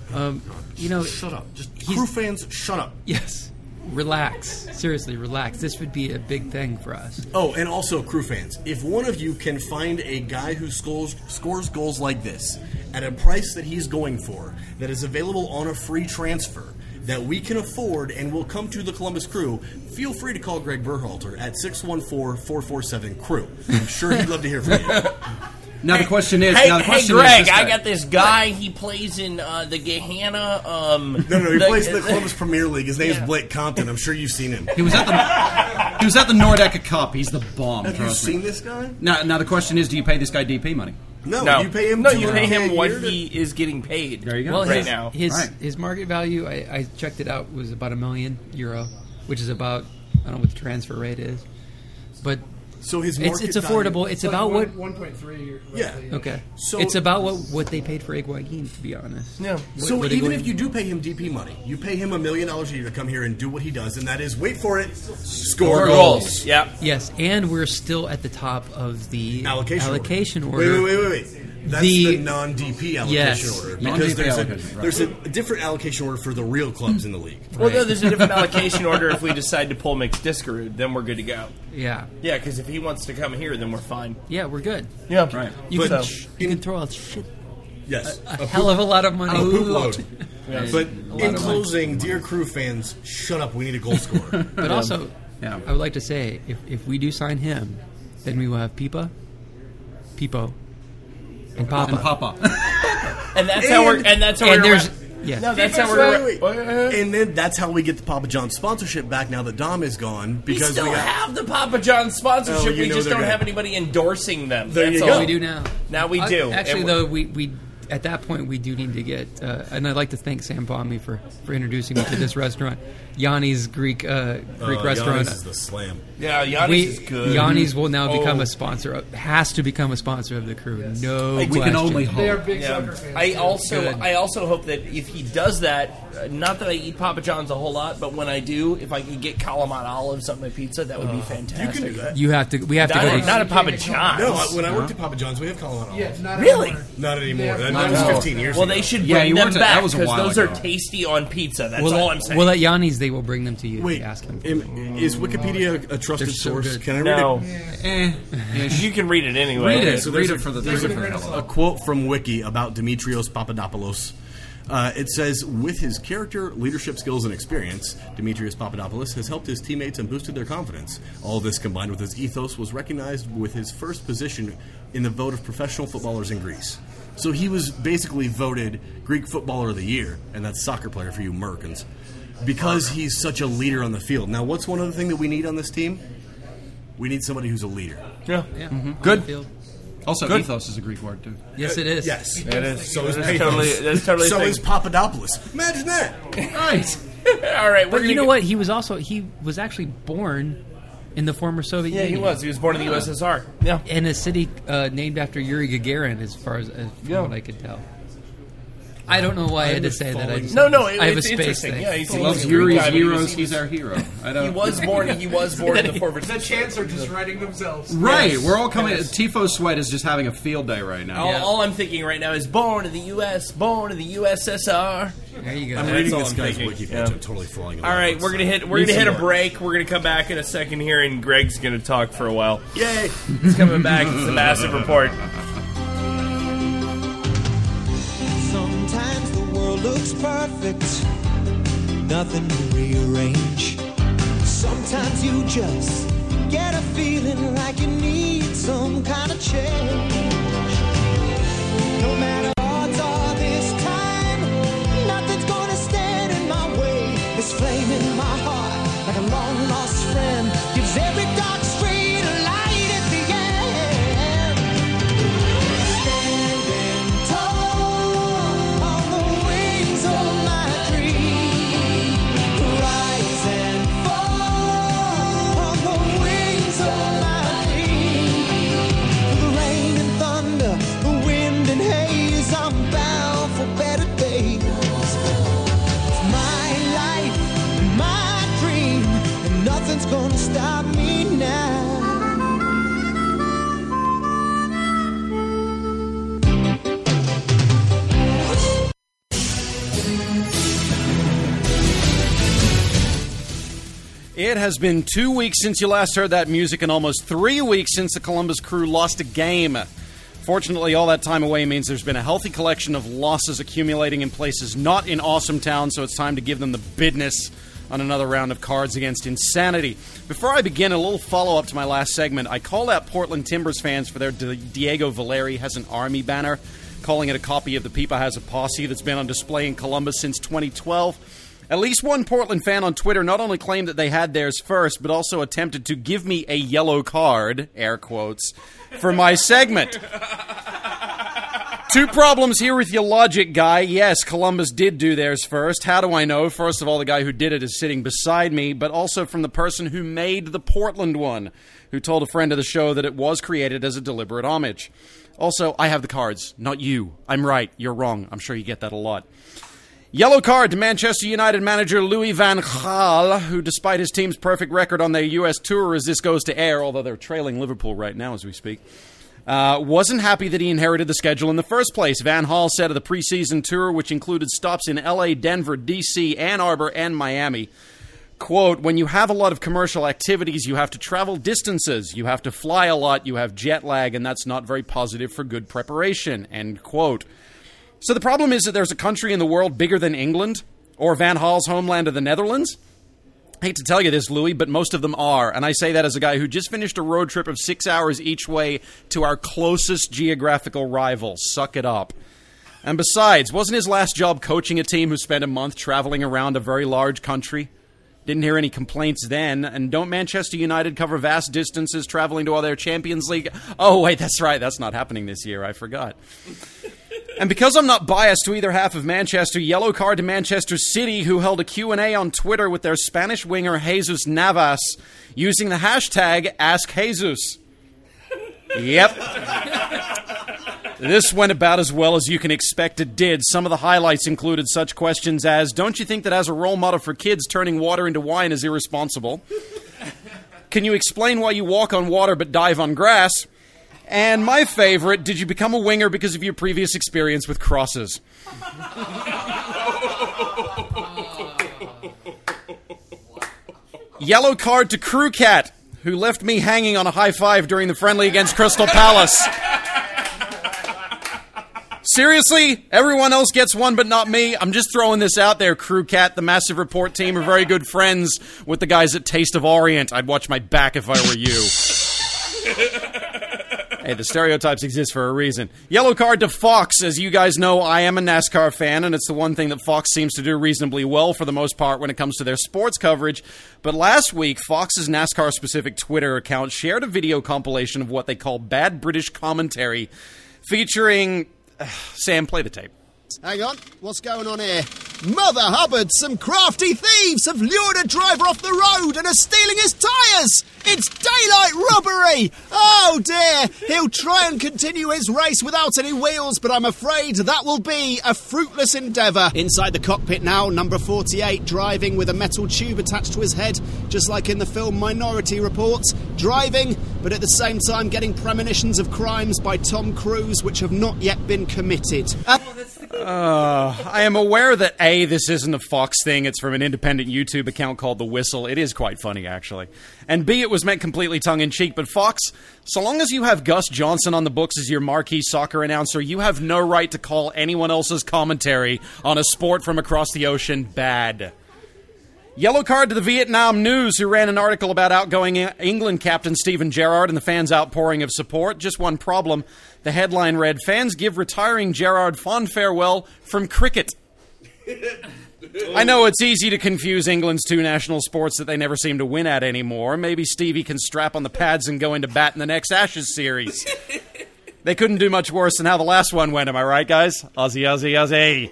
Shut up. Crew fans, shut up. Yes. Relax. Seriously, relax. This would be a big thing for us. Oh, and also, Crew fans, if one of you can find a guy who scores goals like this at a price that he's going for, that is available on a free transfer, that we can afford and will come to the Columbus Crew, feel free to call Greg Berhalter at 614-447-CREW. I'm sure he'd love to hear from you. Now the question is, Hey, Greg, is I got this guy. He plays in the Gehenna. No, he plays in the Columbus Premier League. His name's Blake Compton. I'm sure you've seen him. He was at the Nordica Cup. He's the bomb. Have you seen this guy? Now the question is, do you pay this guy DP money? No, you pay him. You pay him what he is getting paid. There you go. Well, right now. His market value, I checked it out, was about €1 million, which is about, I don't know what the transfer rate is, but so his market it's affordable. value, it's about what 1.3. Yeah. Okay. So it's about what they paid for Higuain, to be honest. Yeah. So even if you do pay him DP money, you pay him $1 million a year to come here and do what he does, and that is, wait for it, score goals. Yeah. Yes, and we're still at the top of the allocation order. Wait. That's the non-DP allocation order. Because there's a different allocation order for the real clubs in the league. Well, no, there's a different allocation order if we decide to pull Mix Discarud, then we're good to go. Yeah. Yeah, because if he wants to come here, then we're fine. Yeah, we're good. Yeah. Right. You can throw out shit. Yes. A hell of a lot of money. A poop load. Yes. But in closing, dear Crew fans, shut up. We need a goal scorer. But also, I would like to say, if we do sign him, then we will have Pipo, and Papa. And that's how we're. And that's how we're. Yeah. No, that's how we're. And then that's how we get the Papa John sponsorship back now that Dom is gone. Because we still have the Papa John sponsorship. Oh, we just don't have anybody endorsing them. There that's you all. go. We do now. Now we do. Actually, though, we at that point, we do need to get, and I'd like to thank Sam Pommy for introducing me to this restaurant, Yanni's Greek restaurant. Yanni's is the slam. Yeah, Yanni's is good. Yanni's will now become a sponsor. Has to become a sponsor of the crew. No, we can only hope. They are big soccer fans. I also hope that if he does that, not that I eat Papa John's a whole lot, but when I do, if I could get Kalamata olives on my pizza, that would be fantastic. You can do that. You have to. We have to go to. Not at Papa John's. No, when I worked at Papa John's, we have Colorado olives. Not Really? anymore. Not anymore. Yeah. That was 15 years Well, ago. they should Yeah, bring you them worked at- back that was a because while those ago. are tasty on pizza. That's all I'm saying. Well, at Yanni's, they will bring them to you. Wait, if you ask them. is Wikipedia a trusted They're so source? good. Can I read No. it? You can read it anyway. Read it. So Read there's it for the there's hello. a quote from Wiki about Dimitrios Papadopoulos. It says, with his character, leadership skills, and experience, Dimitrios Papadopoulos has helped his teammates and boosted their confidence. All this, combined with his ethos, was recognized with his first position in the vote of professional footballers in Greece. So he was basically voted Greek Footballer of the Year, and that's soccer player for you Americans, because he's such a leader on the field. Now, what's one other thing that we need on this team? We need somebody who's a leader. Yeah. Good. Field. Also, Good. ethos is a Greek word too. Yes, it is. Yes. It is. So is That's Pathos. totally So a thing. is Papadopoulos. Imagine that. Right. All right, But you know what? He was actually born in the former Soviet Yeah, Union. he was. He was born in the USSR. Yeah. In a city named after Yuri Gagarin, as far as from what I could tell. I don't know why I had to say that. I just, No, I have it's a space interesting. thing. Yeah, he's, He he's loves a Greek Yuri's guy, but heroes. He's our hero. I don't. He was born in the former. The chants are just writing themselves. Right. We're all coming. Tifo Sweat is just having a field day right now. All I'm thinking right now is born in the U.S., born in the USSR. There you go. I'm That's reading all this I'm guy's thinking. wiki page. Yeah. I'm totally falling in All love right, with we're gonna this. hit a break. We're gonna come back in a second here, and Greg's gonna talk for a while. Yay! He's coming back. It's the Massive Report. Sometimes the world looks perfect, nothing to rearrange. Sometimes you just get a feeling like you need some kind of change. No matter odds are this time, nothing's gonna stand in my way. This flame in my heart, like a long lost friend, gives every dark street a light at the end. Standing tall on the wings of my dream, rise and fall on the wings of my dream. Through the rain and thunder, the wind and haze, I'm bound for better days. It's my life and my dream, and nothing's gonna stop me now. It has been 2 weeks since you last heard that music and almost 3 weeks since the Columbus Crew lost a game. Fortunately, all that time away means there's been a healthy collection of losses accumulating in places not in Awesome Town, so it's time to give them the business on another round of Cards Against Insanity. Before I begin, a little follow-up to my last segment. I called out Portland Timbers fans for their Diego Valeri Has an Army banner, calling it a copy of the Peepa Has a Posse that's been on display in Columbus since 2012. At least one Portland fan on Twitter not only claimed that they had theirs first, but also attempted to give me a yellow card, air quotes, for my segment. Two problems here with your logic, guy. Yes, Columbus did do theirs first. How do I know? First of all, the guy who did it is sitting beside me, but also from the person who made the Portland one, who told a friend of the show that it was created as a deliberate homage. Also, I have the cards, not you. I'm right, you're wrong. I'm sure you get that a lot. Yellow card to Manchester United manager Louis van Gaal, who, despite his team's perfect record on their U.S. tour as this goes to air, although they're trailing Liverpool right now as we speak, wasn't happy that he inherited the schedule in the first place. Van Gaal said of the preseason tour, which included stops in L.A., Denver, D.C., Ann Arbor, and Miami, quote, when you have a lot of commercial activities, you have to travel distances, you have to fly a lot, you have jet lag, and that's not very positive for good preparation, end quote. So the problem is that there's a country in the world bigger than England, or Van Gaal's homeland of the Netherlands. I hate to tell you this, Louis, but most of them are, and I say that as a guy who just finished a road trip of 6 hours each way to our closest geographical rival. Suck it up. And besides, wasn't his last job coaching a team who spent a month traveling around a very large country? Didn't hear any complaints then, and don't Manchester United cover vast distances traveling to all their Champions League? Oh, wait, that's right, that's not happening this year, I forgot. And because I'm not biased to either half of Manchester, yellow card to Manchester City, who held a Q&A on Twitter with their Spanish winger Jesus Navas using the hashtag AskJesus. Yep. This went about as well as you can expect it did. Some of the highlights included such questions as, don't you think that as a role model for kids, turning water into wine is irresponsible? Can you explain why you walk on water but dive on grass? And my favorite, did you become a winger because of your previous experience with crosses? Yellow card to Crew Cat, who left me hanging on a high five during the friendly against Crystal Palace. Seriously, everyone else gets one but not me. I'm just throwing this out there, Crew Cat. The Massive Report team are very good friends with the guys at Taste of Orient. I'd watch my back if I were you. Hey, the stereotypes exist for a reason. Yellow card to Fox. As you guys know, I am a NASCAR fan, and it's the one thing that Fox seems to do reasonably well for the most part when it comes to their sports coverage. But last week, Fox's NASCAR-specific Twitter account shared a video compilation of what they call bad British commentary, featuring... Sam, play the tape. Hang on, what's going on here? Mother Hubbard, some crafty thieves have lured a driver off the road and are stealing his tyres! It's daylight robbery! Oh dear, he'll try and continue his race without any wheels, but I'm afraid that will be a fruitless endeavour. Inside the cockpit now, number 48, driving with a metal tube attached to his head, just like in the film Minority Report. Driving, but at the same time getting premonitions of crimes by Tom Cruise which have not yet been committed. I am aware that A, this isn't a Fox thing, it's from an independent YouTube account called The Whistle. It is quite funny, actually. And B, it was meant completely tongue-in-cheek, but Fox, so long as you have Gus Johnson on the books as your marquee soccer announcer, you have no right to call anyone else's commentary on a sport from across the ocean bad. Yellow card to the Vietnam News, who ran an article about outgoing England captain Steven Gerrard and the fans' outpouring of support. Just one problem. The headline read, "Fans give retiring Gerrard fond farewell from cricket." I know it's easy to confuse England's two national sports that they never seem to win at anymore. Maybe Stevie can strap on the pads and go into bat in the next Ashes series. They couldn't do much worse than how the last one went, am I right, guys? Aussie, Aussie, Aussie.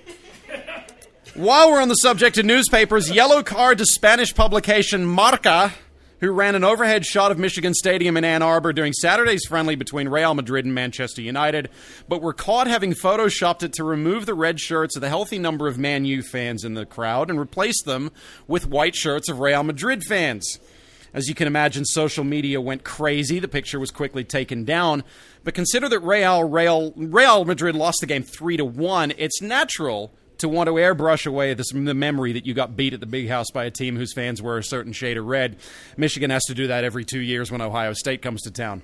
While we're on the subject of newspapers, yellow card to Spanish publication Marca, who ran an overhead shot of Michigan Stadium in Ann Arbor during Saturday's friendly between Real Madrid and Manchester United, but were caught having photoshopped it to remove the red shirts of the healthy number of Man U fans in the crowd and replace them with white shirts of Real Madrid fans. As you can imagine, social media went crazy. The picture was quickly taken down. But consider that Real Madrid lost the game 3-1. It's natural to want to airbrush away the memory that you got beat at the Big House by a team whose fans were a certain shade of red. Michigan has to do that every 2 years when Ohio State comes to town.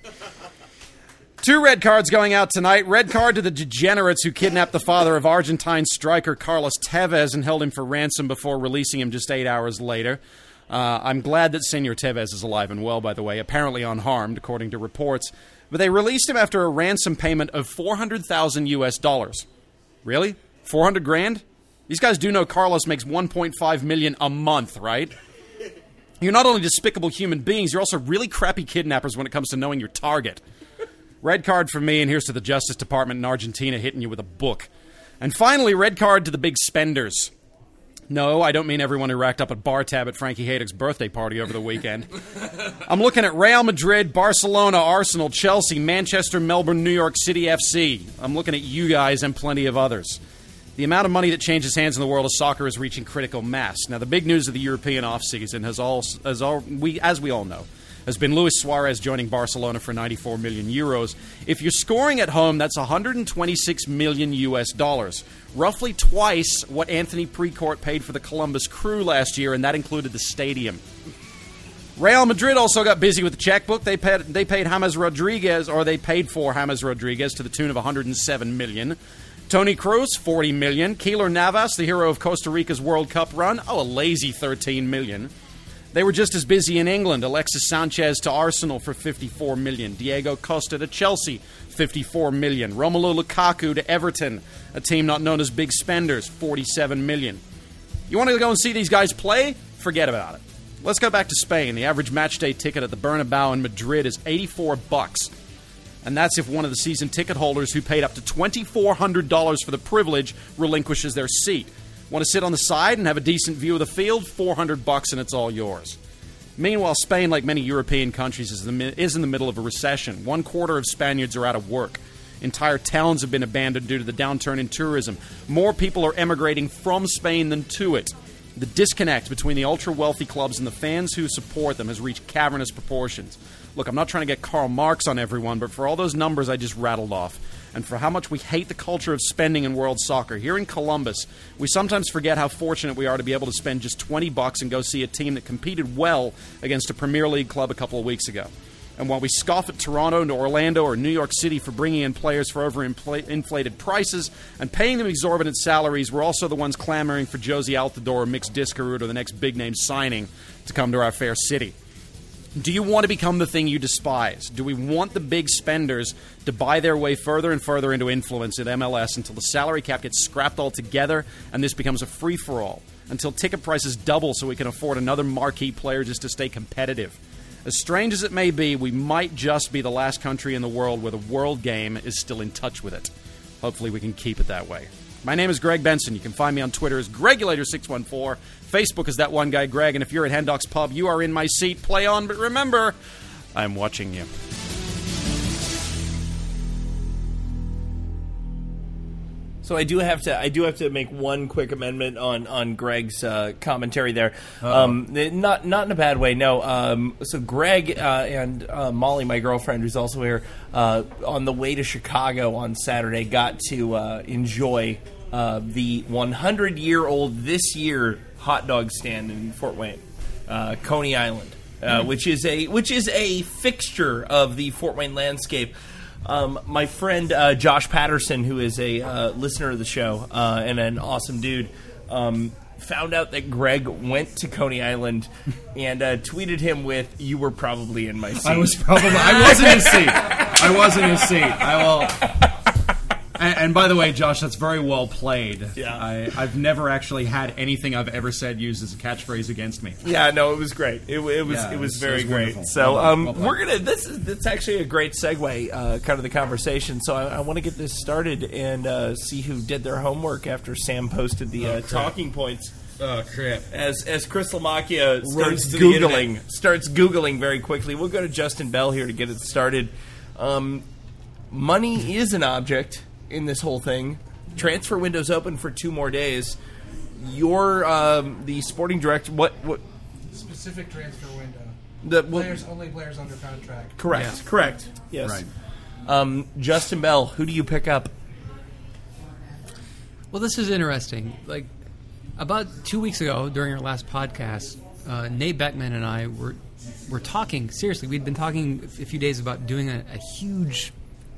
2 red cards going out tonight. Red card to the degenerates who kidnapped the father of Argentine striker Carlos Tevez and held him for ransom before releasing him just 8 hours later. I'm glad that Senor Tevez is alive and well, by the way, apparently unharmed, according to reports. But they released him after a ransom payment of $400,000 US. Really? 400 grand? These guys do know Carlos makes 1.5 million a month, right? You're not only despicable human beings, you're also really crappy kidnappers when it comes to knowing your target. Red card from me, and here's to the Justice Department in Argentina hitting you with a book. And finally, red card to the big spenders. No, I don't mean everyone who racked up a bar tab at Frankie Haydock's birthday party over the weekend. I'm looking at Real Madrid, Barcelona, Arsenal, Chelsea, Manchester, Melbourne, New York City FC. I'm looking at you guys and plenty of others. The amount of money that changes hands in the world of soccer is reaching critical mass. Now, the big news of the European offseason as we all know, has been Luis Suarez joining Barcelona for 94 million euros. If you're scoring at home, that's 126 million US dollars, roughly twice what Anthony Precourt paid for the Columbus Crew last year, and that included the stadium. Real Madrid also got busy with the checkbook. They paid James Rodriguez, or they paid for James Rodriguez to the tune of 107 million. Toni Kroos, 40 million. Keylor Navas, the hero of Costa Rica's World Cup run, a lazy 13 million. They were just as busy in England. Alexis Sanchez to Arsenal for 54 million. Diego Costa to Chelsea, 54 million. Romelu Lukaku to Everton, a team not known as big spenders, 47 million. You want to go and see these guys play? Forget about it. Let's go back to Spain. The average matchday ticket at the Bernabeu in Madrid is $84. And that's if one of the season ticket holders who paid up to $2,400 for the privilege relinquishes their seat. Want to sit on the side and have a decent view of the field? $400 and it's all yours. Meanwhile, Spain, like many European countries, is in the middle of a recession. 1/4 of Spaniards are out of work. Entire towns have been abandoned due to the downturn in tourism. More people are emigrating from Spain than to it. The disconnect between the ultra-wealthy clubs and the fans who support them has reached cavernous proportions. Look, I'm not trying to get Karl Marx on everyone, but for all those numbers I just rattled off, and for how much we hate the culture of spending in world soccer, here in Columbus, we sometimes forget how fortunate we are to be able to spend just $20 and go see a team that competed well against a Premier League club a couple of weeks ago. And while we scoff at Toronto and Orlando or New York City for bringing in players for overinflated prices and paying them exorbitant salaries, we're also the ones clamoring for Josie Altidore or Mix Discarud or the next big-name signing to come to our fair city. Do you want to become the thing you despise? Do we want the big spenders to buy their way further and further into influence at MLS until the salary cap gets scrapped altogether and this becomes a free-for-all? Until ticket prices double so we can afford another marquee player just to stay competitive? As strange as it may be, we might just be the last country in the world where the world game is still in touch with it. Hopefully we can keep it that way. My name is Greg Benson. You can find me on Twitter as Gregulator614. Facebook is That One Guy Greg. And if you're at Hen Doc's Pub, you are in my seat. Play on, but remember, I'm watching you. So I do have to make one quick amendment on Greg's commentary there. Not in a bad way. No. So Greg and Molly, my girlfriend, who's also here, on the way to Chicago on Saturday, got to enjoy the 100-year-old this year hot dog stand in Fort Wayne, Coney Island, which is a fixture of the Fort Wayne landscape. My friend Josh Patterson, who is a listener of the show and an awesome dude, found out that Greg went to Coney Island and tweeted him with, "You were probably in my seat." I was in his seat. I was in his seat. I will. And by the way, Josh, that's very well played. Yeah. I've never actually had anything I've ever said used as a catchphrase against me. Yeah, no, it was great. It was very great. Wonderful. So Well we're gonna. It's actually a great segue, kind of the conversation. So I want to get this started and see who did their homework after Sam posted the talking points. Oh crap! As Crystal Macchia starts googling very quickly. We'll go to Justin Bell here to get it started. Money is an object in this whole thing. Transfer window's open for 2 more days. You're the sporting director. What specific transfer window? Only players under contract. Correct. Yeah. Correct. Yes. Right. Justin Bell, who do you pick up? Well, this is interesting. Like about 2 weeks ago, during our last podcast, Nate Beckman and I were talking seriously. We'd been talking a few days about doing a huge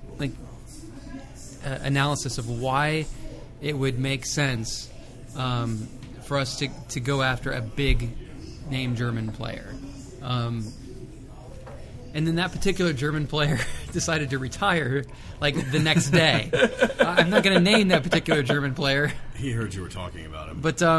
analysis of why it would make sense for us to go after a big name German player. And then that particular German player decided to retire the next day. I'm not going to name that particular German player. He heard you were talking about him. But,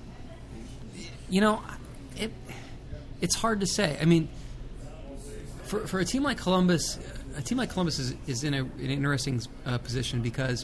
it's hard to say. I mean, for a team like Columbus... A team like Columbus is in an interesting position because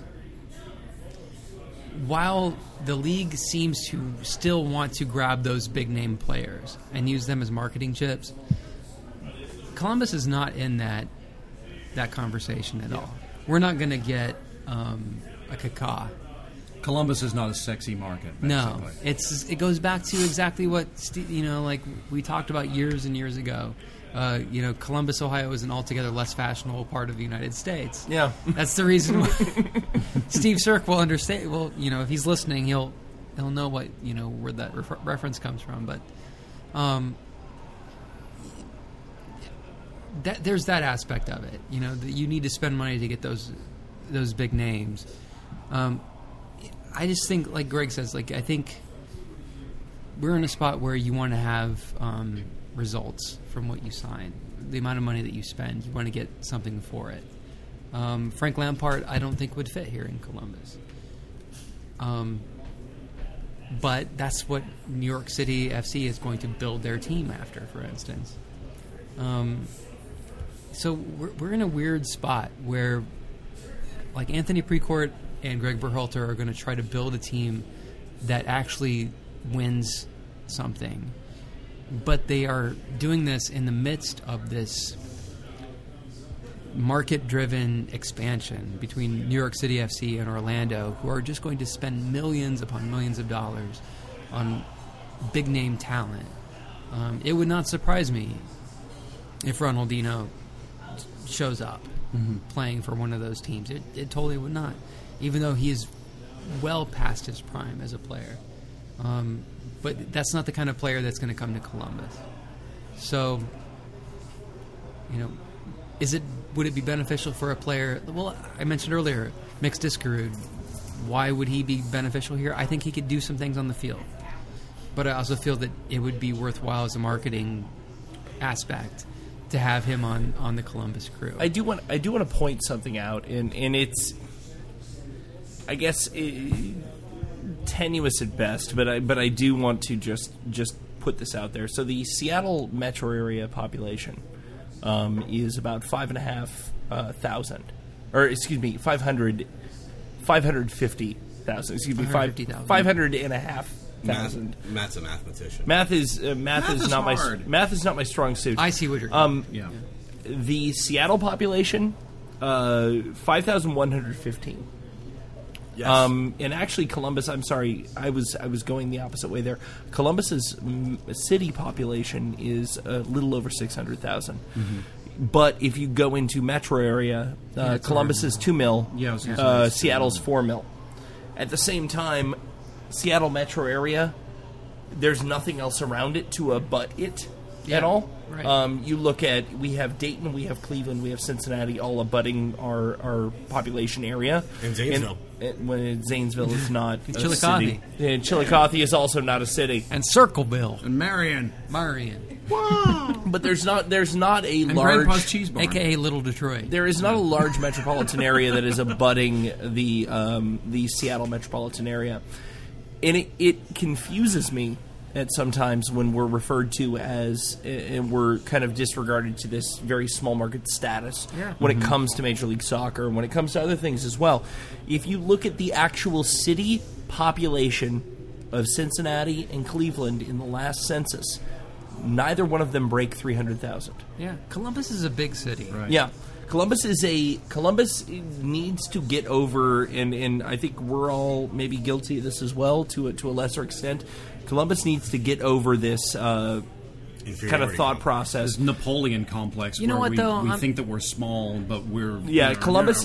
while the league seems to still want to grab those big-name players and use them as marketing chips, Columbus is not in that conversation at all. We're not going to get a Kaká. Columbus is not a sexy market. Basically. No, it goes back to exactly what we talked about years and years ago. Columbus, Ohio is an altogether less fashionable part of the United States. Yeah. That's the reason why Steve Sirk will understand. Well, if he's listening, he'll know what, where that reference comes from. But there's that aspect of it. That you need to spend money to get those big names. I just think, like Greg says, I think we're in a spot where you want to have results from what you sign. The amount of money that you spend, you want to get something for it. Frank Lampard, I don't think would fit here in Columbus. But that's what New York City FC is going to build their team after, for instance. So we're in a weird spot where, like, Anthony Precourt and Greg Berhalter are going to try to build a team that actually wins something, but they are doing this in the midst of this market-driven expansion between New York City FC and Orlando, who are just going to spend millions upon millions of dollars on big-name talent. It would not surprise me if Ronaldinho shows up playing for one of those teams. It totally would not, even though he is well past his prime as a player. But that's not the kind of player that's going to come to Columbus. So, would it be beneficial for a player? Well, I mentioned earlier, Mix Diskerud. Why would he be beneficial here? I think he could do some things on the field. But I also feel that it would be worthwhile as a marketing aspect to have him on the Columbus Crew. I do want to point something out, and it's, I guess, tenuous at best, but I do want to just put this out there. So the Seattle metro area population is about 550,000. Excuse me, 550,000. Matt's a mathematician. Math is not hard. Math is not my strong suit. I see what you're. The Seattle population, 5,115. Yes. And actually, Columbus. I'm sorry, I was going the opposite way there. Columbus's city population is a little over 600,000. But if you go into metro area, Columbus is 2 mil. Seattle's 4 mil. At the same time, Seattle metro area, there's nothing else around it to abut it at all. Right. You look at, we have Dayton, we have Cleveland, we have Cincinnati, all abutting our population area. And Zanesville. When Zanesville is not a Chillicothe. city. And Chillicothe is also not a city. And Circleville. And Marion. But there's not a And large, Grandpa's Cheese Barn. A.K.A. Little Detroit. there is not a large metropolitan area that is abutting the Seattle metropolitan area, and it confuses me at sometimes when we're referred to as, and we're kind of disregarded to this very small market status when it comes to Major League Soccer and when it comes to other things as well. If you look at the actual city population of Cincinnati and Cleveland in the last census, neither one of them break 300,000. Yeah, Columbus is a big city. Right. Yeah. Columbus needs to get over, and I think we're all maybe guilty of this as well to a lesser extent. Columbus needs to get over this kind of thought process. This Napoleon complex. You know where what, though? we think that we're small, but we're Columbus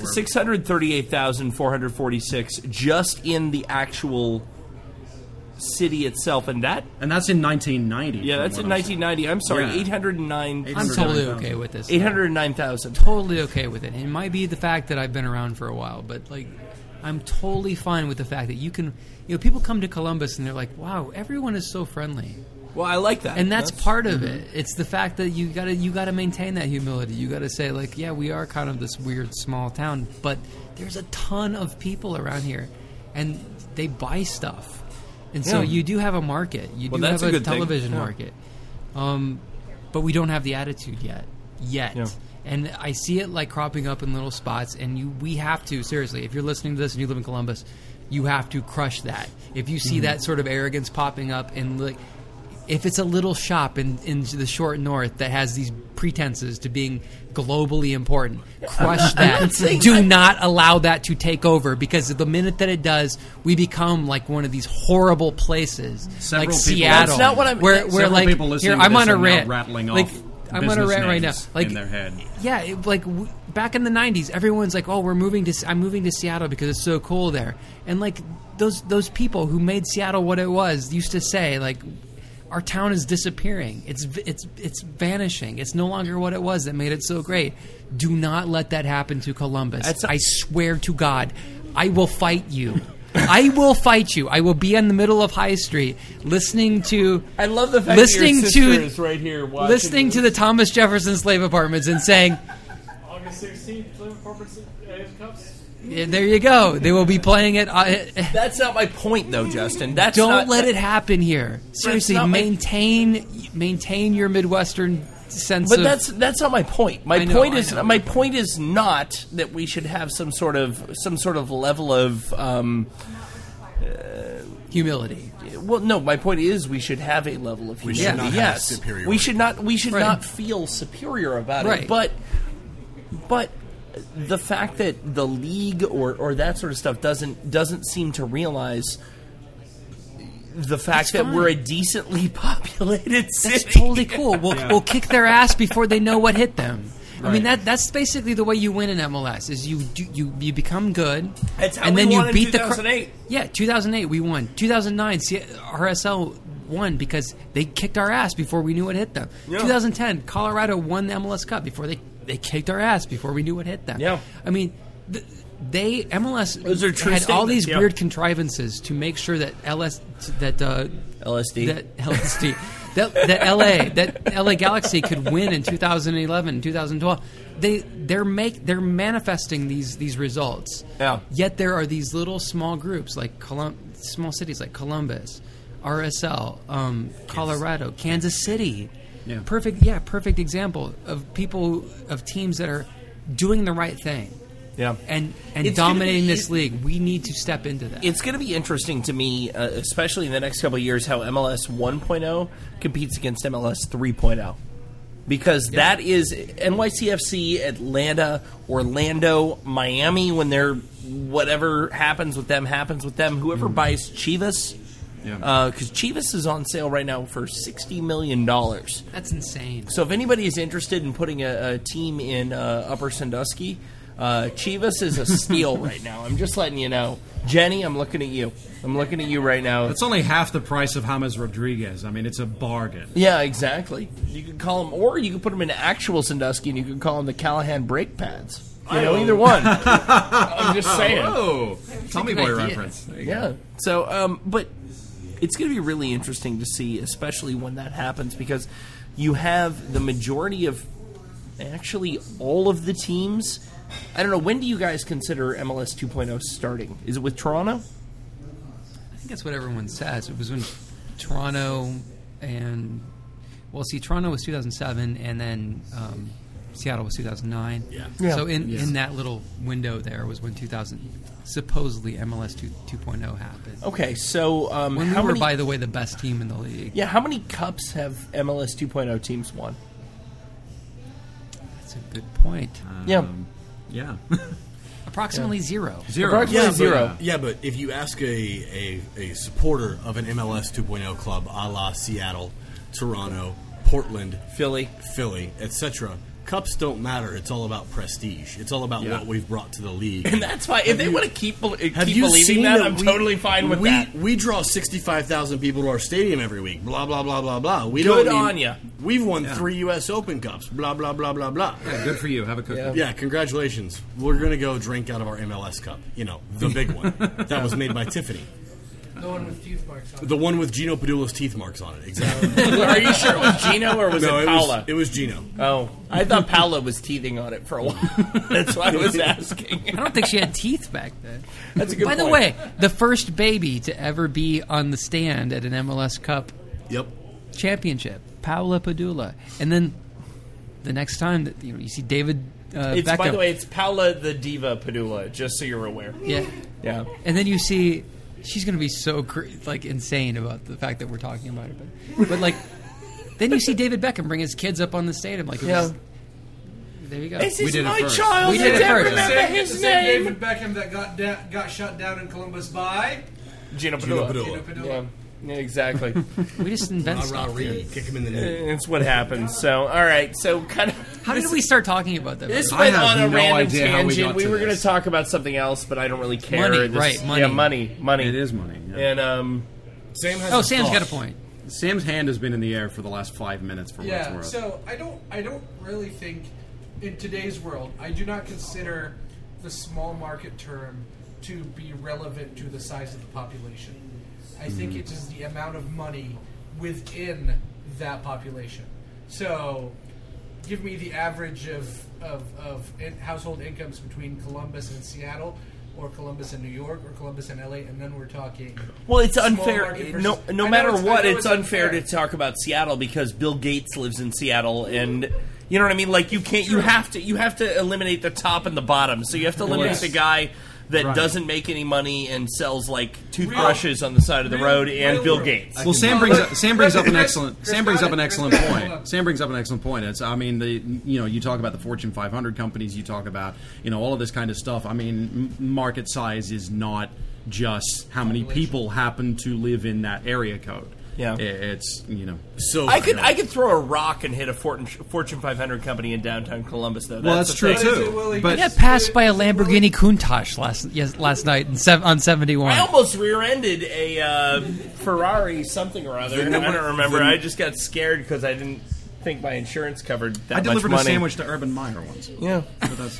638,446 just in the actual city itself, and that's in 1990. Yeah, that's in 1990. I'm sorry, Yeah. 809. I'm totally okay with this. 809,000. Totally okay with it. It might be the fact that I've been around for a while, but like, I'm totally fine with the fact that you can. People come to Columbus and they're like, "Wow, everyone is so friendly." Well, I like that, and that's part of it. It's the fact that you gotta maintain that humility. You gotta say, like, yeah, we are kind of this weird small town, but there's a ton of people around here, and they buy stuff. And so you do have a market. You do have a television market. But we don't have the attitude yet. Yeah. And I see it like cropping up in little spots, and we have to, seriously, if you're listening to this and you live in Columbus, you have to crush that. If you see that sort of arrogance popping up, and like, if it's a little shop in the short north that has these pretenses to being globally important, crush that. Do not allow that to take over, because the minute that it does, we become like one of these horrible places, like Seattle. That's not what I'm. Where like, people listening here, I'm on a rant, rant, rattling like, off. I'm on a rant right now, like in their head. Yeah, back in the '90s, everyone's like, "Oh, I'm moving to Seattle because it's so cool there," and like those people who made Seattle what it was used to say, like, our town is disappearing. It's vanishing. It's no longer what it was that made it so great. Do not let that happen to Columbus. I swear to God, I will fight you. I will fight you. I will be in the middle of High Street listening to. I love the fact that your sister is right here watching. Listening to the Thomas Jefferson Slave Apartments and saying, August 16th, Slave Apartments Cups. Yeah, there you go. They will be playing it. That's not my point, though, Justin. Don't let it happen here. Seriously, maintain your Midwestern sense. But of, that's not my point. My I know, point I is know. my point is not that we should have some sort of level of humility. Well, no. My point is we should have a level of We humility. should not have yes, superiority. we should not. We should Right. not feel superior about Right. it. But the fact that the league or that sort of stuff doesn't seem to realize the fact that fine. we're a decently populated city. That's totally cool. We'll kick their ass before they know what hit them. I mean that's basically the way you win in MLS is you become good, That's how and we then won you in beat 2008. 2008 we won. 2009 RSL won because they kicked our ass before we knew what hit them. Yeah. 2010 Colorado won the MLS Cup before they kicked our ass before we knew what hit them. Yeah. I mean. MLS Those are true had all these statements, yeah. weird contrivances to make sure that LSD. that LA Galaxy could win in 2011, 2012. They're manifesting these results. Yeah. Yet there are these little small groups like small cities like Columbus, RSL, Colorado, Kansas City. Yeah. Perfect example of teams that are doing the right thing. Yeah. And It's dominating gonna be- this league. We need to step into that. It's going to be interesting to me, especially in the next couple of years, how MLS 1.0 competes against MLS 3.0. Because that is NYCFC, Atlanta, Orlando, Miami, when they're whatever happens with them. Whoever buys Chivas, because Chivas is on sale right now for $60 million. That's insane. So if anybody is interested in putting a team in Upper Sandusky, Chivas is a steal right now. I'm just letting you know. Jenny, I'm looking at you. I'm looking at you right now. It's only half the price of James Rodriguez. I mean, it's a bargain. Yeah, exactly. You could call them, or you could put them in actual Sandusky, and you could call them the Callahan brake pads. You know, either one. I'm just saying. Oh, Tommy Boy idea. reference. There you go. Yeah. So, but it's going to be really interesting to see, especially when that happens, because you have the majority of, actually, all of the teams. I don't know. When do you guys consider MLS 2.0 starting? Is it with Toronto? I think that's what everyone says. It was when Toronto and Toronto was 2007, and then Seattle was 2009. Yeah. So in that little window there was when supposedly MLS 2.0 happened. Okay, so When we how were, many? by the way, the best team in the league. Yeah, how many cups have MLS 2.0 teams won? That's a good point. Yeah. Yeah. Approximately zero. Approximately zero. Yeah, but if you ask a supporter of an MLS 2.0 club, a la Seattle, Toronto, Portland, Philly, etc., cups don't matter. It's all about prestige. It's all about what we've brought to the league. And that's fine. If they want to keep Have believing you seen that, I'm totally fine with that. We draw 65,000 people to our stadium every week. Blah blah blah blah blah. We Good don't on need- ya. We've won 3 U.S. Open cups. Blah blah blah blah blah. Yeah, good for you. Have a cookie. Yeah, congratulations. We're gonna go drink out of our MLS cup. You know, the big one that was made by Tiffany. The one with teeth marks on it. The one with Gino Padula's teeth marks on it. Exactly. Are you sure it was Gino or was it Paula? It was Gino. Oh, I thought Paula was teething on it for a while. That's why I was asking. I don't think she had teeth back then. That's a good By the point. way, the first baby to ever be on the stand at an MLS Cup championship, Paula Padula. And then the next time that you see David It's, Beckham. by the way, it's Paula the Diva Padula, just so you're aware. Yeah. Yeah. And then you see she's going to be so insane about the fact that we're talking about it. But like, then you see David Beckham bring his kids up on the stage. I'm like, Yeah. there you go. This is did it my first. child. We did I it can't first. remember The his same name. David Beckham that got shut down in Columbus by Gino Gino Padula. Padula. Padula. Yeah, exactly. We just invent stuff. Kick him in the knee. It's what happens. So, all right. So, kind of. How did we start talking about that? This I went have on a no random idea how we tangent. got We to were going to this. talk about something else, but I don't really care. Money, This- right, money. Yeah, money. It is money. Yeah. And Sam has. Oh, a Sam's thought. got a point. Sam's hand has been in the air for the last 5 minutes for what it's Yeah, worth. so I don't really think in today's world I do not consider the small market term to be relevant to the size of the population. I think it is the amount of money within that population. So give me the average of household incomes between Columbus and Seattle, or Columbus and New York, or Columbus and LA, and then we're talking. Well, it's small unfair. market versus- No I know matter it's- I what, know it's unfair to talk about Seattle because Bill Gates lives in Seattle, and you know what I mean. Like you can't. You have to eliminate the top and the bottom. So you have to eliminate Yes. the guy that Right. doesn't make any money and sells like toothbrushes on the side of the road, and Bill Gates. Well, Sam brings up an excellent point. Sam brings up an excellent point. It's, I mean, you talk about the Fortune 500 companies, you talk about all of this kind of stuff. I mean, market size is not just how many people happen to live in that area code. Yeah, it's So I could throw a rock and hit a Fortune 500 company in downtown Columbus, though. Well, that's true, too. But I got passed by a Lamborghini Countach last night on 71. I almost rear-ended a Ferrari something or other. I don't remember. I just got scared because I didn't think my insurance covered that much money. I delivered a sandwich to Urban Meyer once. Yeah. But that's,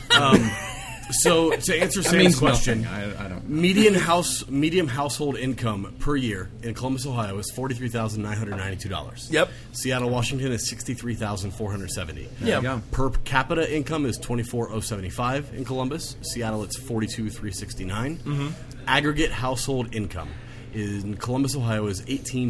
So to answer That Sam's means question, nothing. I don't. medium household income per year in Columbus, Ohio is $43,992. Yep. Seattle, Washington is $63,470. There you go. Per capita income is $24,075 in Columbus. Seattle, it's $42,369. Mm-hmm. Aggregate household income in Columbus, Ohio is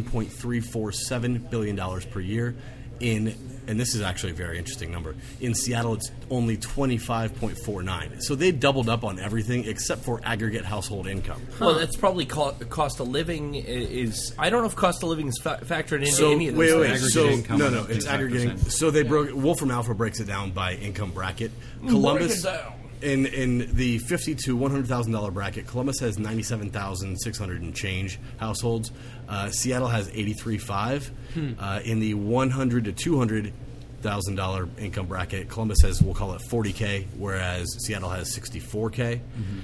$18.347 billion per year. And this is actually a very interesting number. In Seattle, it's only 25.49. So they doubled up on everything except for aggregate household income. Well, that's probably cost of living is. I don't know if cost of living is factored into any of wait, this. no, it's aggregating. So they Wolfram Alpha breaks it down by income bracket. Columbus. Break it down. In the $50,000 to $100,000 bracket, Columbus has 97,600 and change households. Seattle has 83.5. In the $100,000 to $200,000 income bracket, Columbus has, we'll call it $40K, whereas Seattle has $64K.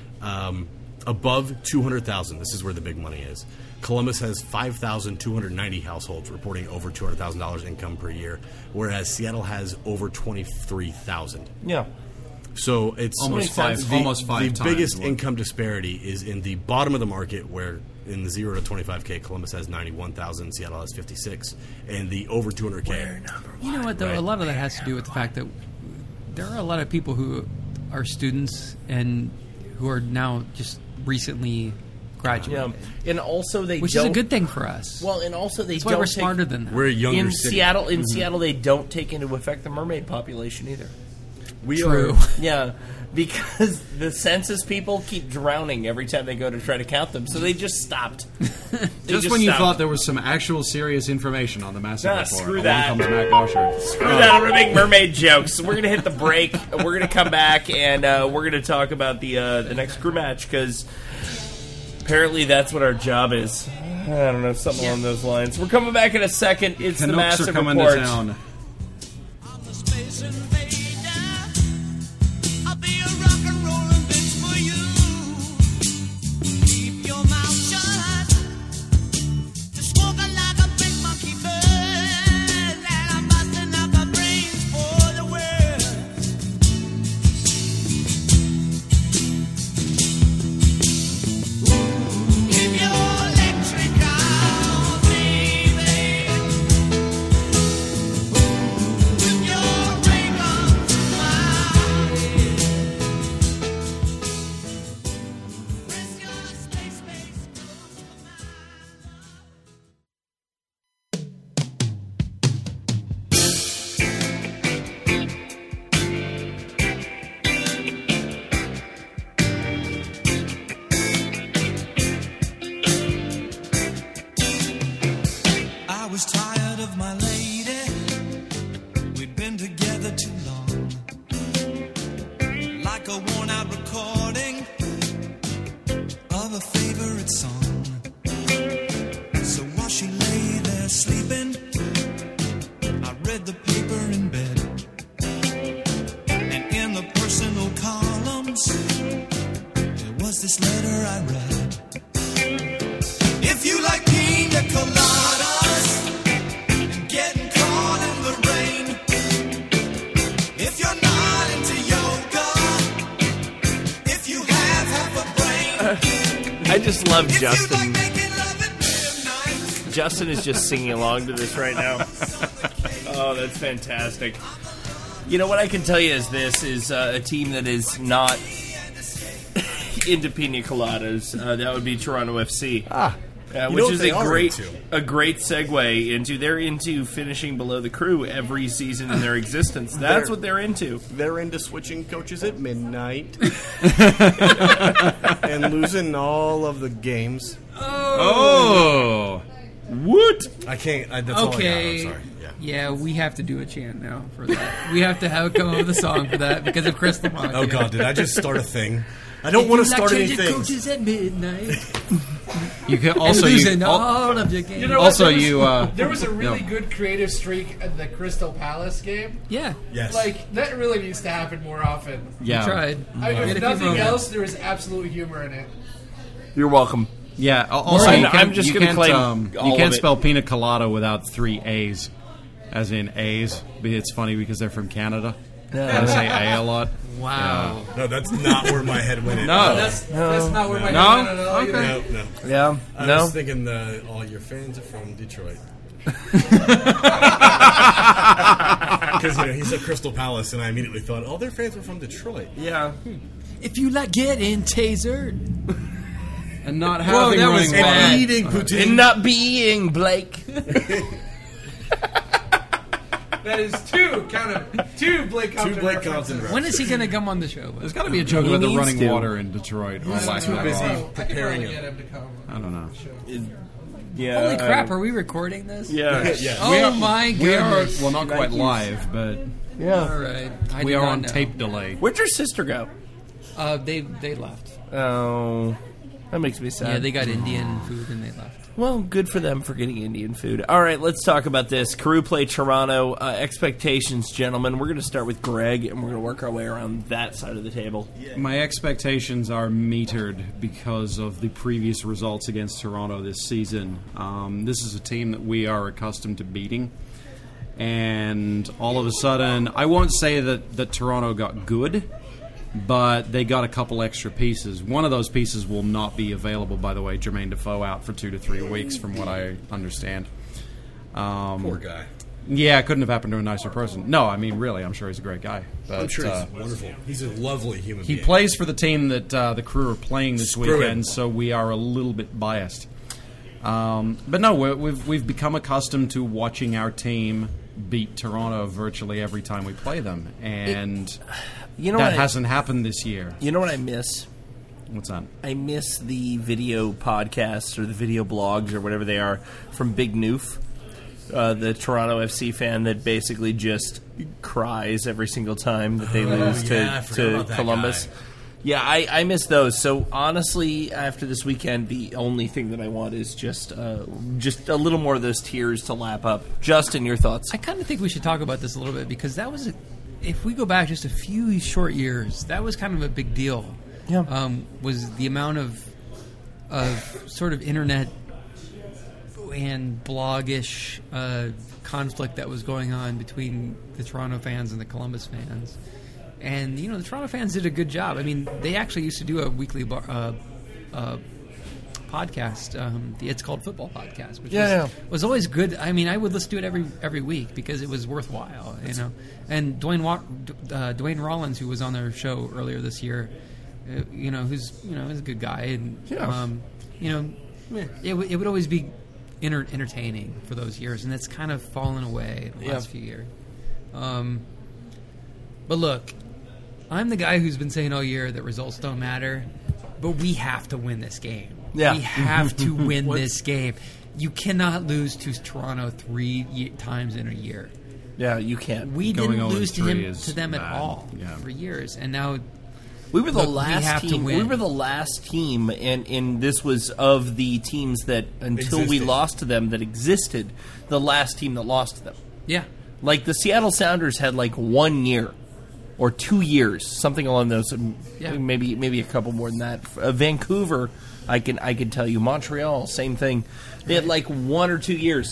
Above $200,000, this is where the big money is. Columbus has 5,290 households reporting over $200,000 income per year, whereas Seattle has over 23,000. Yeah. So it's almost five The times biggest what- income disparity is in the bottom of the market, where in the 0 to 25K, Columbus has 91,000, Seattle has 56, and the over 200K. You know what, though? Right. A lot of that has to do with the fact that there are a lot of people who are students and who are now just recently graduated. Yeah. And also which is a good thing for us. Well, and also they That's don't why we're take- smarter than that. We're a younger in city. Seattle. In Seattle, they don't take into effect the mermaid population either. True. Yeah, because the census people keep drowning every time they go to try to count them, so they just stopped. Just when you thought there was some actual serious information on the massive report, screw along that. comes Matt Gosher. Screw that! I'm gonna make mermaid jokes. We're gonna hit the break. We're gonna come back and we're gonna talk about the next crew match because apparently that's what our job is. I don't know, something along those lines. We're coming back in a second. It's the Canucks Massive are coming Report. to town. I was tired of my lady. We'd been together too long. Like a worn out recording of a favorite song. So while she lay there sleeping, I read the paper in bed. And in the personal columns, there was this letter I read. If you like pina coladas and getting caught in the rain, if you're not into yoga, if you have half a brain, I just love if you Justin. like making love at midnight. Justin is just singing along to this right now. Oh, that's fantastic. You know what I can tell you is this is a team that is not into pina coladas. That would be Toronto FC. You Which know is what they a are great into? segue into. They're into finishing below the Crew every season in their existence. That's what they're into. They're into switching coaches at midnight and losing all of the games. Oh. What? I can't. That's all I got. Okay. I'm sorry. Yeah, we have to do a chant now for that. We have to come up with a song for that because of Crystal Machia. Oh God! Did I just start a thing? I don't want to start anything. Coaches at midnight. You can also losing all of your games. You know also what? There was a really good creative streak at the Crystal Palace game. Yeah. Yes. Like, that really needs to happen more often. Yeah. We tried. If nothing else, there was absolute humor in it. You're welcome. Yeah. Also, I'm just going to claim you can't spell pina colada without 3 A's, as in A's. But it's funny because they're from Canada. I say A a lot. Wow. No, that's not where my head went. No. That's not where my head went at all. Okay. No. Yeah. I was thinking all your fans are from Detroit. Because he said Crystal Palace, and I immediately thought, their fans were from Detroit. Yeah. If you like getting tasered and not Whoa, having that was running bad. water. Eating poutine. And not being Blake. That is two Blake Compton Blake references. Compton When is he going to come on the show? There's got to be a joke He about the needs running to. water in Detroit. Or He's lack too of busy it. preparing get him to come. I don't know. Yeah. Holy crap, are we recording this? Yeah. Oh my We are, goodness. well, not quite live, but Yeah. All right. I we did are not on know. tape delay. Where'd your sister go? They left. Oh, that makes me sad. Yeah, they got Indian food and they left. Well, good for them for getting Indian food. All right, let's talk about this. Crew play Toronto. Expectations, gentlemen. We're going to start with Greg, and we're going to work our way around that side of the table. My expectations are metered because of the previous results against Toronto this season. This is a team that we are accustomed to beating. And all of a sudden, I won't say that Toronto got good, but they got a couple extra pieces. One of those pieces will not be available, by the way. Jermaine Defoe out for 2 to 3 weeks, from what I understand. Poor guy. Yeah, it couldn't have happened to a nicer person. No, I mean, really, I'm sure he's a great guy. But, I'm sure he's wonderful. He's a lovely human he being. plays for the team that the Crew are playing this Screw weekend, him. so we are a little bit biased. But no, we've become accustomed to watching our team beat Toronto virtually every time we play them, and that hasn't happened this year. You know what I miss? What's that? I miss the video podcasts or the video blogs or whatever they are from Big Noof, the Toronto FC fan that basically just cries every single time that they lose to Columbus. Guy. Yeah, I miss those. So honestly, after this weekend, the only thing that I want is just a little more of those tears to lap up. Justin, your thoughts? I kind of think we should talk about this a little bit because that was, if we go back just a few short years, that was kind of a big deal. Yeah. Was the amount of sort of internet and bloggish conflict that was going on between the Toronto fans and the Columbus fans. And, the Toronto fans did a good job. I mean, they actually used to do a weekly podcast. It's called Football Podcast, which was always good. I mean, I would listen to it every week because it was worthwhile, And Dwayne Rollins, who was on their show earlier this year, who's a good guy, and it would always be entertaining for those years, and that's kind of fallen away in the last few years. But look, I'm the guy who's been saying all year that results don't matter, but we have to win this game. Yeah. We have to win this game. You cannot lose to Toronto 3 times in a year. Yeah, you can't. We didn't lose to them bad. at all for years, and now we were the we last have team. to win. We were the last team, and this was of the teams that until we Existed. lost to them that existed. The last team that lost to them. Yeah. Like the Seattle Sounders had like 1 year or 2 years, something along those. Maybe a couple more than that. Vancouver, I can tell you. Montreal, same thing. They had like 1 or 2 years.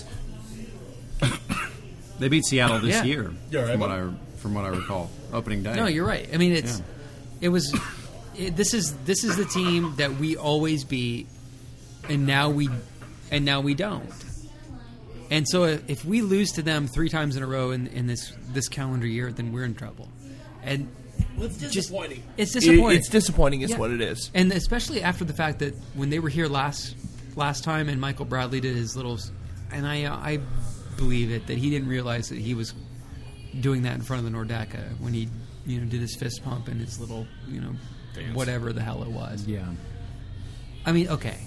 They beat Seattle this year, Yeah, right. from what I recall, opening day. No, you're right. I mean, this is the team that we always beat, and now we don't. And so if we lose to them 3 times in a row in this calendar year, then we're in trouble. And It's disappointing. It's disappointing. It's disappointing is what it is. And especially after the fact that when they were here last time and Michael Bradley did his little... And I believe it, that he didn't realize that he was doing that in front of the Nordeca when he did his fist pump and his little, dance. Whatever the hell it was. Yeah. I mean, okay.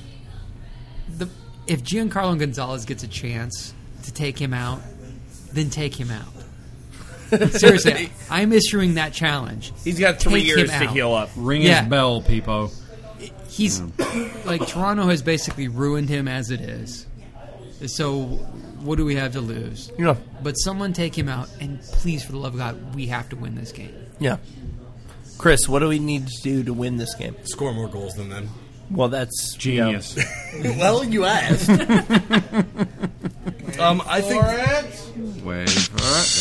If Giancarlo Gonzalez gets a chance to take him out, then take him out. Seriously, I'm issuing that challenge. He's got 3 Take years him to out. heal up. Ring his bell, Peepo. He's like Toronto has basically ruined him as it is. So what do we have to lose? Yeah. But someone take him out, and please, for the love of God, we have to win this game. Yeah. Chris, what do we need to do to win this game? Score more goals than them. Well, that's genius. Well, you asked. I think. Wait for it.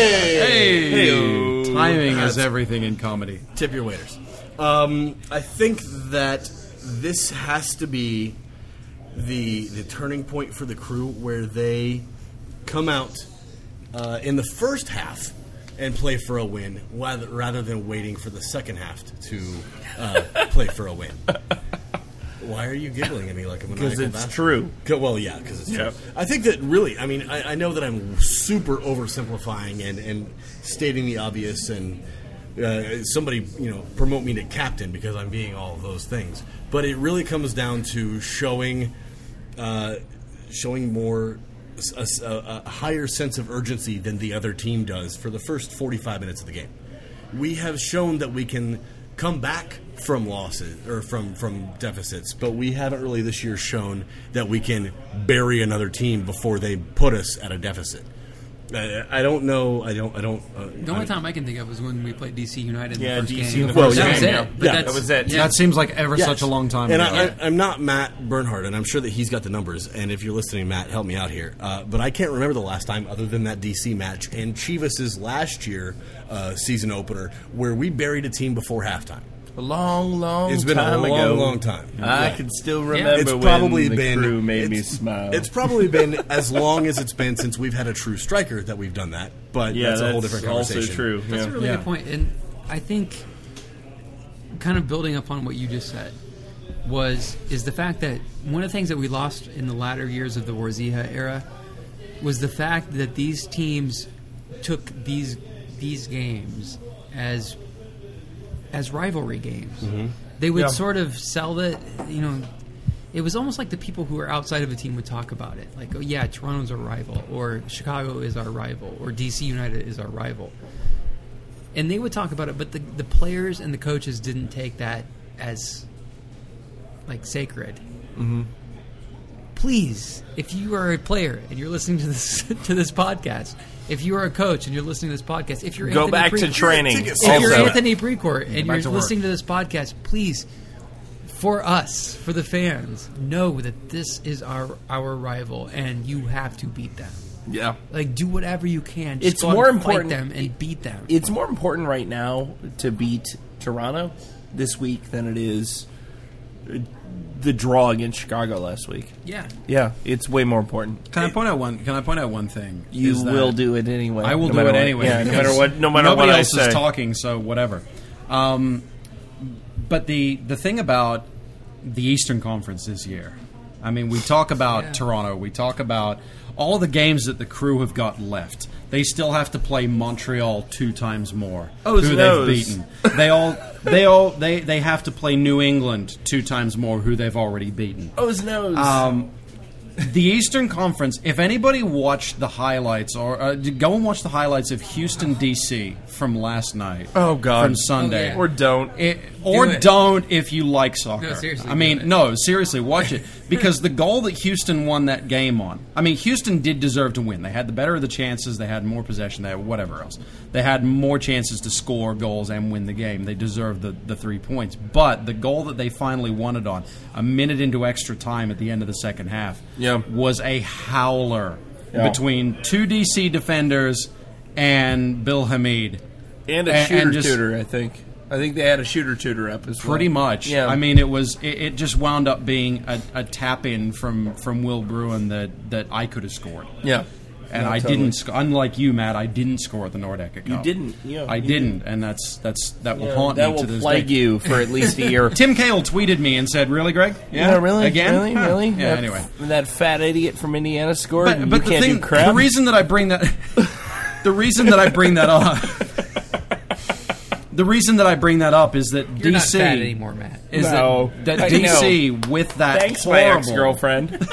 Hey! Timing is everything in comedy. Tip your waiters. I think that this has to be the turning point for the Crew, where they come out in the first half and play for a win, rather than waiting for the second half to play for a win. Why are you giggling at me like a maniacal Because it's bastard? true. Well, yeah, because it's true. Yep. I think that really, I mean, I know that I'm super oversimplifying and stating the obvious, and somebody, promote me to captain because I'm being all of those things. But it really comes down to showing more a higher sense of urgency than the other team does for the first 45 minutes of the game. We have shown that we can come back from losses or from deficits, but we haven't really this year shown that we can bury another team before they put us at a deficit. I don't know. The only time I can think of was when we played DC United in the first DC game. in the first That was game, it. yeah. But Yeah, that's- that was it. yeah. That seems like such a long time and ago. I'm not Matt Bernhard, and I'm sure that he's got the numbers. And if you're listening, Matt, help me out here. But I can't remember the last time, other than that DC match and Chivas' last year season opener, where we buried a team before halftime. A long time ago. It's been a long time. I Yeah. can still remember It's probably when the been, Crew made me smile. It's probably been as long as it's been since we've had a true striker that we've done that. But Yeah, that's a whole that's different also conversation. true. That's a really good point. And I think, kind of building upon what you just said, is the fact that one of the things that we lost in the latter years of the Warzija era was the fact that these teams took these games as rivalry games. Mm-hmm. They would Yeah. sort of sell it, it was almost like the people who were outside of a team would talk about it. Like, oh yeah, Toronto's our rival, or Chicago is our rival, or DC United is our rival. And they would talk about it, but the players and the coaches didn't take that as, like, sacred. Mm-hmm. Please, if you are a player and you're listening to this podcast, if you are a coach and you're listening to this podcast, if you're Go Anthony back to training. if you're Also. Anthony Precourt and back you're to work. listening to this podcast, please, for us, for the fans, know that this is our rival, and you have to beat them. Yeah. Like, do whatever you can. Just It's go out more and important fight them and beat them. It's more important right now to beat Toronto this week than it is the draw against Chicago last week. Yeah. Yeah, it's way more important. Can I point out one thing? You Is that will do it anyway. I will no do matter it what. anyway. Yeah, no because matter what. No matter nobody what else I say. is talking, so whatever. But the thing about the Eastern Conference this year, I mean, we talk about Toronto, we talk about all of the games that the Crew have got left. They still have to play Montreal 2 times more, who they've beaten. They have to play New England 2 times more, who they've already beaten. O's nose. The Eastern Conference, if anybody watched the highlights, or go and watch the highlights of Houston, D.C. from last night. Oh, God. From Sunday. Or don't. Don't if you like soccer. No, seriously, I mean, no, seriously, watch it. Because the goal that Houston won that game on, I mean, Houston did deserve to win. They had the better of the chances. They had more possession. They had whatever else. They had more chances to score goals and win the game. They deserved the 3 points. But the goal that they finally won it on, a minute into extra time at the end of the second half, was a howler between 2 DC defenders and Bill Hamid. And a shooter-tutor, I think. I think they had a shooter-tutor up as well. Pretty much. Yeah. I mean, it just wound up being a tap-in from Will Bruin that I could have scored. Yeah. And No, I totally. didn't. Unlike you, Matt, I didn't score at the Nordecke Cup. You didn't. Yeah, I you didn't, and that will Yeah, haunt that me will to this plague day. you for at least a year. Tim Cahill tweeted me and said, "Really, Greg? Yeah, really? Again? Really? Huh. Really? Yeah. That, Anyway, that fat idiot from Indiana scored. and but you can't do crap. the reason that I bring that, the reason that I bring that up. The reason that I bring that up is that You're DC not fat anymore, Matt. Is No, that I DC know. with that Thanks, my horrible ex-girlfriend.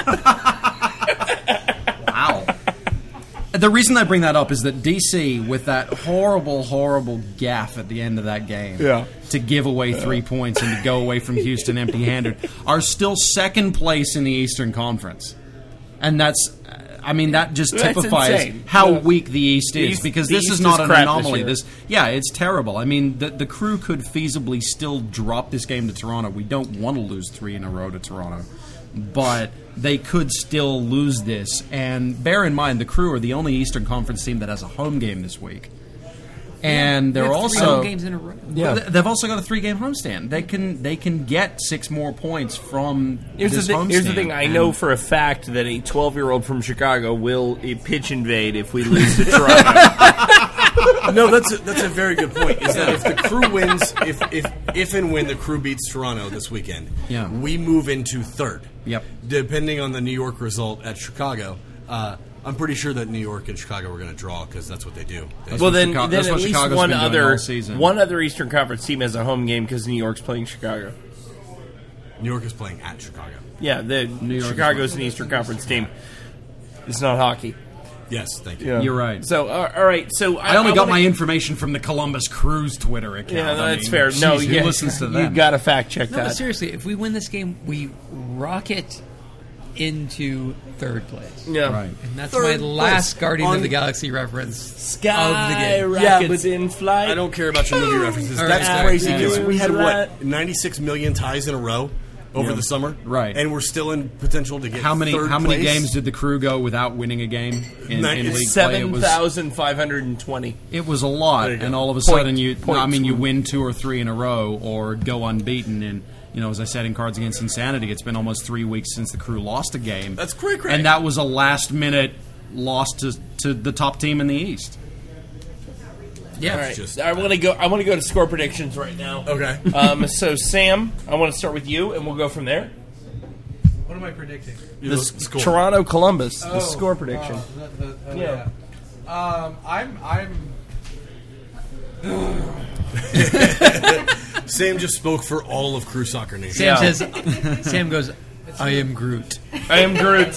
Wow. The reason I bring that up is that DC with that horrible, horrible gaffe at the end of that game, to give away 3 points and to go away from Houston empty-handed, are still second place in the Eastern Conference, and that's. I mean, that just That's typifies insane. how Yeah. weak the East The is, East- because the this East is not is an crap anomaly. this It's terrible. I mean, the Crew could feasibly still drop this game to Toronto. We don't want to lose 3 in a row to Toronto, but they could still lose this. And bear in mind, the Crew are the only Eastern Conference team that has a home game this week. And They they're have 3 also home games in a row. They've also got a 3-game homestand. They can get 6 more points from Here's this the thing. Here's the homestand. thing. I know for a fact that a 12-year-old from Chicago will pitch invade if we lose to Toronto. No, that's a very good point. Is that if the Crew wins, if and when the Crew beats Toronto this weekend, we move into third. Yep. Depending on the New York result at Chicago, I'm pretty sure that New York and Chicago are going to draw because that's what they do. Well, then at least Chicago's one been doing other all season. one other Eastern Conference team has a home game because New York's playing Chicago. New York is playing at Chicago. Yeah, the York Chicago's an Eastern Conference team. It's not hockey. Yes, thank you. Yeah. You're right. So, all right. So I only got wanna- my information from the Columbus Crew's Twitter account. Yeah, no, I that's mean, fair. No, geez, who yeah, listens to you them? got to fact check No, that. but seriously, if we win this game, we rocket into third place. Yeah. Right. And that's Third my last place. Guardian On of the Galaxy reference Sky of the game. rockets in flight. I don't care about your movie references. All That's right. crazy Yeah. because we had, Right. 96 million ties in a row over the summer? Right. And we're still in potential to get How many third how many place? games did the Crew go without winning a game in league play? It was 7,520. it was a lot, There you go. and all of a Point- sudden you points. you win 2 or 3 in a row or go unbeaten. And as I said in Cards Against Insanity, it's been almost 3 weeks since the Crew lost a game. That's great. And that was a last minute loss to the top team in the East. Yeah. All right. just- I want to go to score predictions right now. Okay. So Sam, I want to start with you, and we'll go from there. What am I predicting? The Toronto Columbus, the score prediction. Yeah. I'm. Sam just spoke for all of Crew Soccer Nation. Sam says. Sam goes. I am Groot. I am Groot.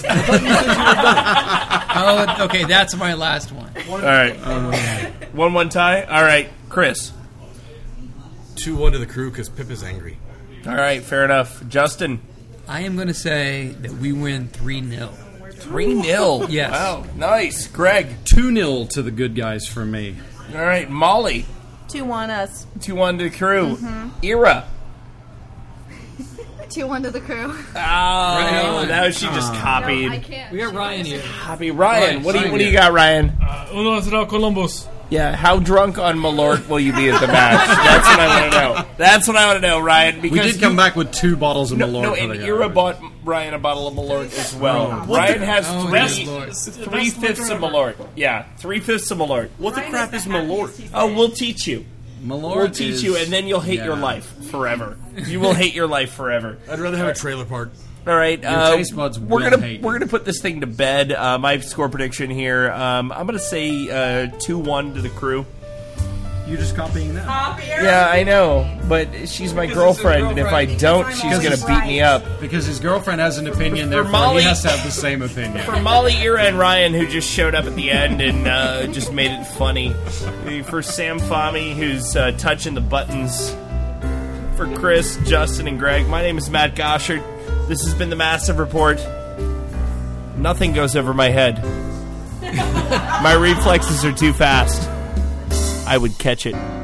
Oh, okay. That's my last one. All right. 1-1 tie. All right, Chris. 2-1 to the Crew because Pip is angry. All right, fair enough. Justin. I am going to say that we win 3-0. 3-0. Yes. Wow, nice. Greg. 2-0 to the good guys for me. All right, Molly. 2-1 us. 2-1 to the Crew. Mhm. Ira. 2-1 to the Crew. Oh, now she just copied. No, I can't. We got Ryan here. Copy. Ryan, what do you Ryan. got, Ryan? 1-0 Columbus. Yeah, how drunk on Malort will you be at the match? That's what I want to know. That's what I want to know, Ryan. Because We did come back with 2 bottles of Malort. No, for and the guy. Ira bought Ryan a bottle of Malort as well. Ryan has three-fifths of Malort. Yeah, 3/5 of Malort. What the crap is Malort? Oh, we'll teach you. Malort We'll teach is- you, and then you'll hate your yeah. life forever. You will hate your life forever. I'd rather have a trailer park. All right, Your taste buds we're will gonna hate we're you. gonna put this thing to bed. My score prediction here. I'm gonna say 2-1 to the Crew. You're just copying that. Yeah, I know, but she's my girlfriend, and if I don't, she's gonna beat me up. Because his girlfriend has an opinion, For therefore Molly- he has to have the same opinion. For Molly, Ira, and Ryan, who just showed up at the end and just made it funny. For Sam Fahmy, who's touching the buttons. For Chris, Justin, and Greg, my name is Matt Goshard. This has been the Massive Report. Nothing goes over my head. My reflexes are too fast. I would catch it.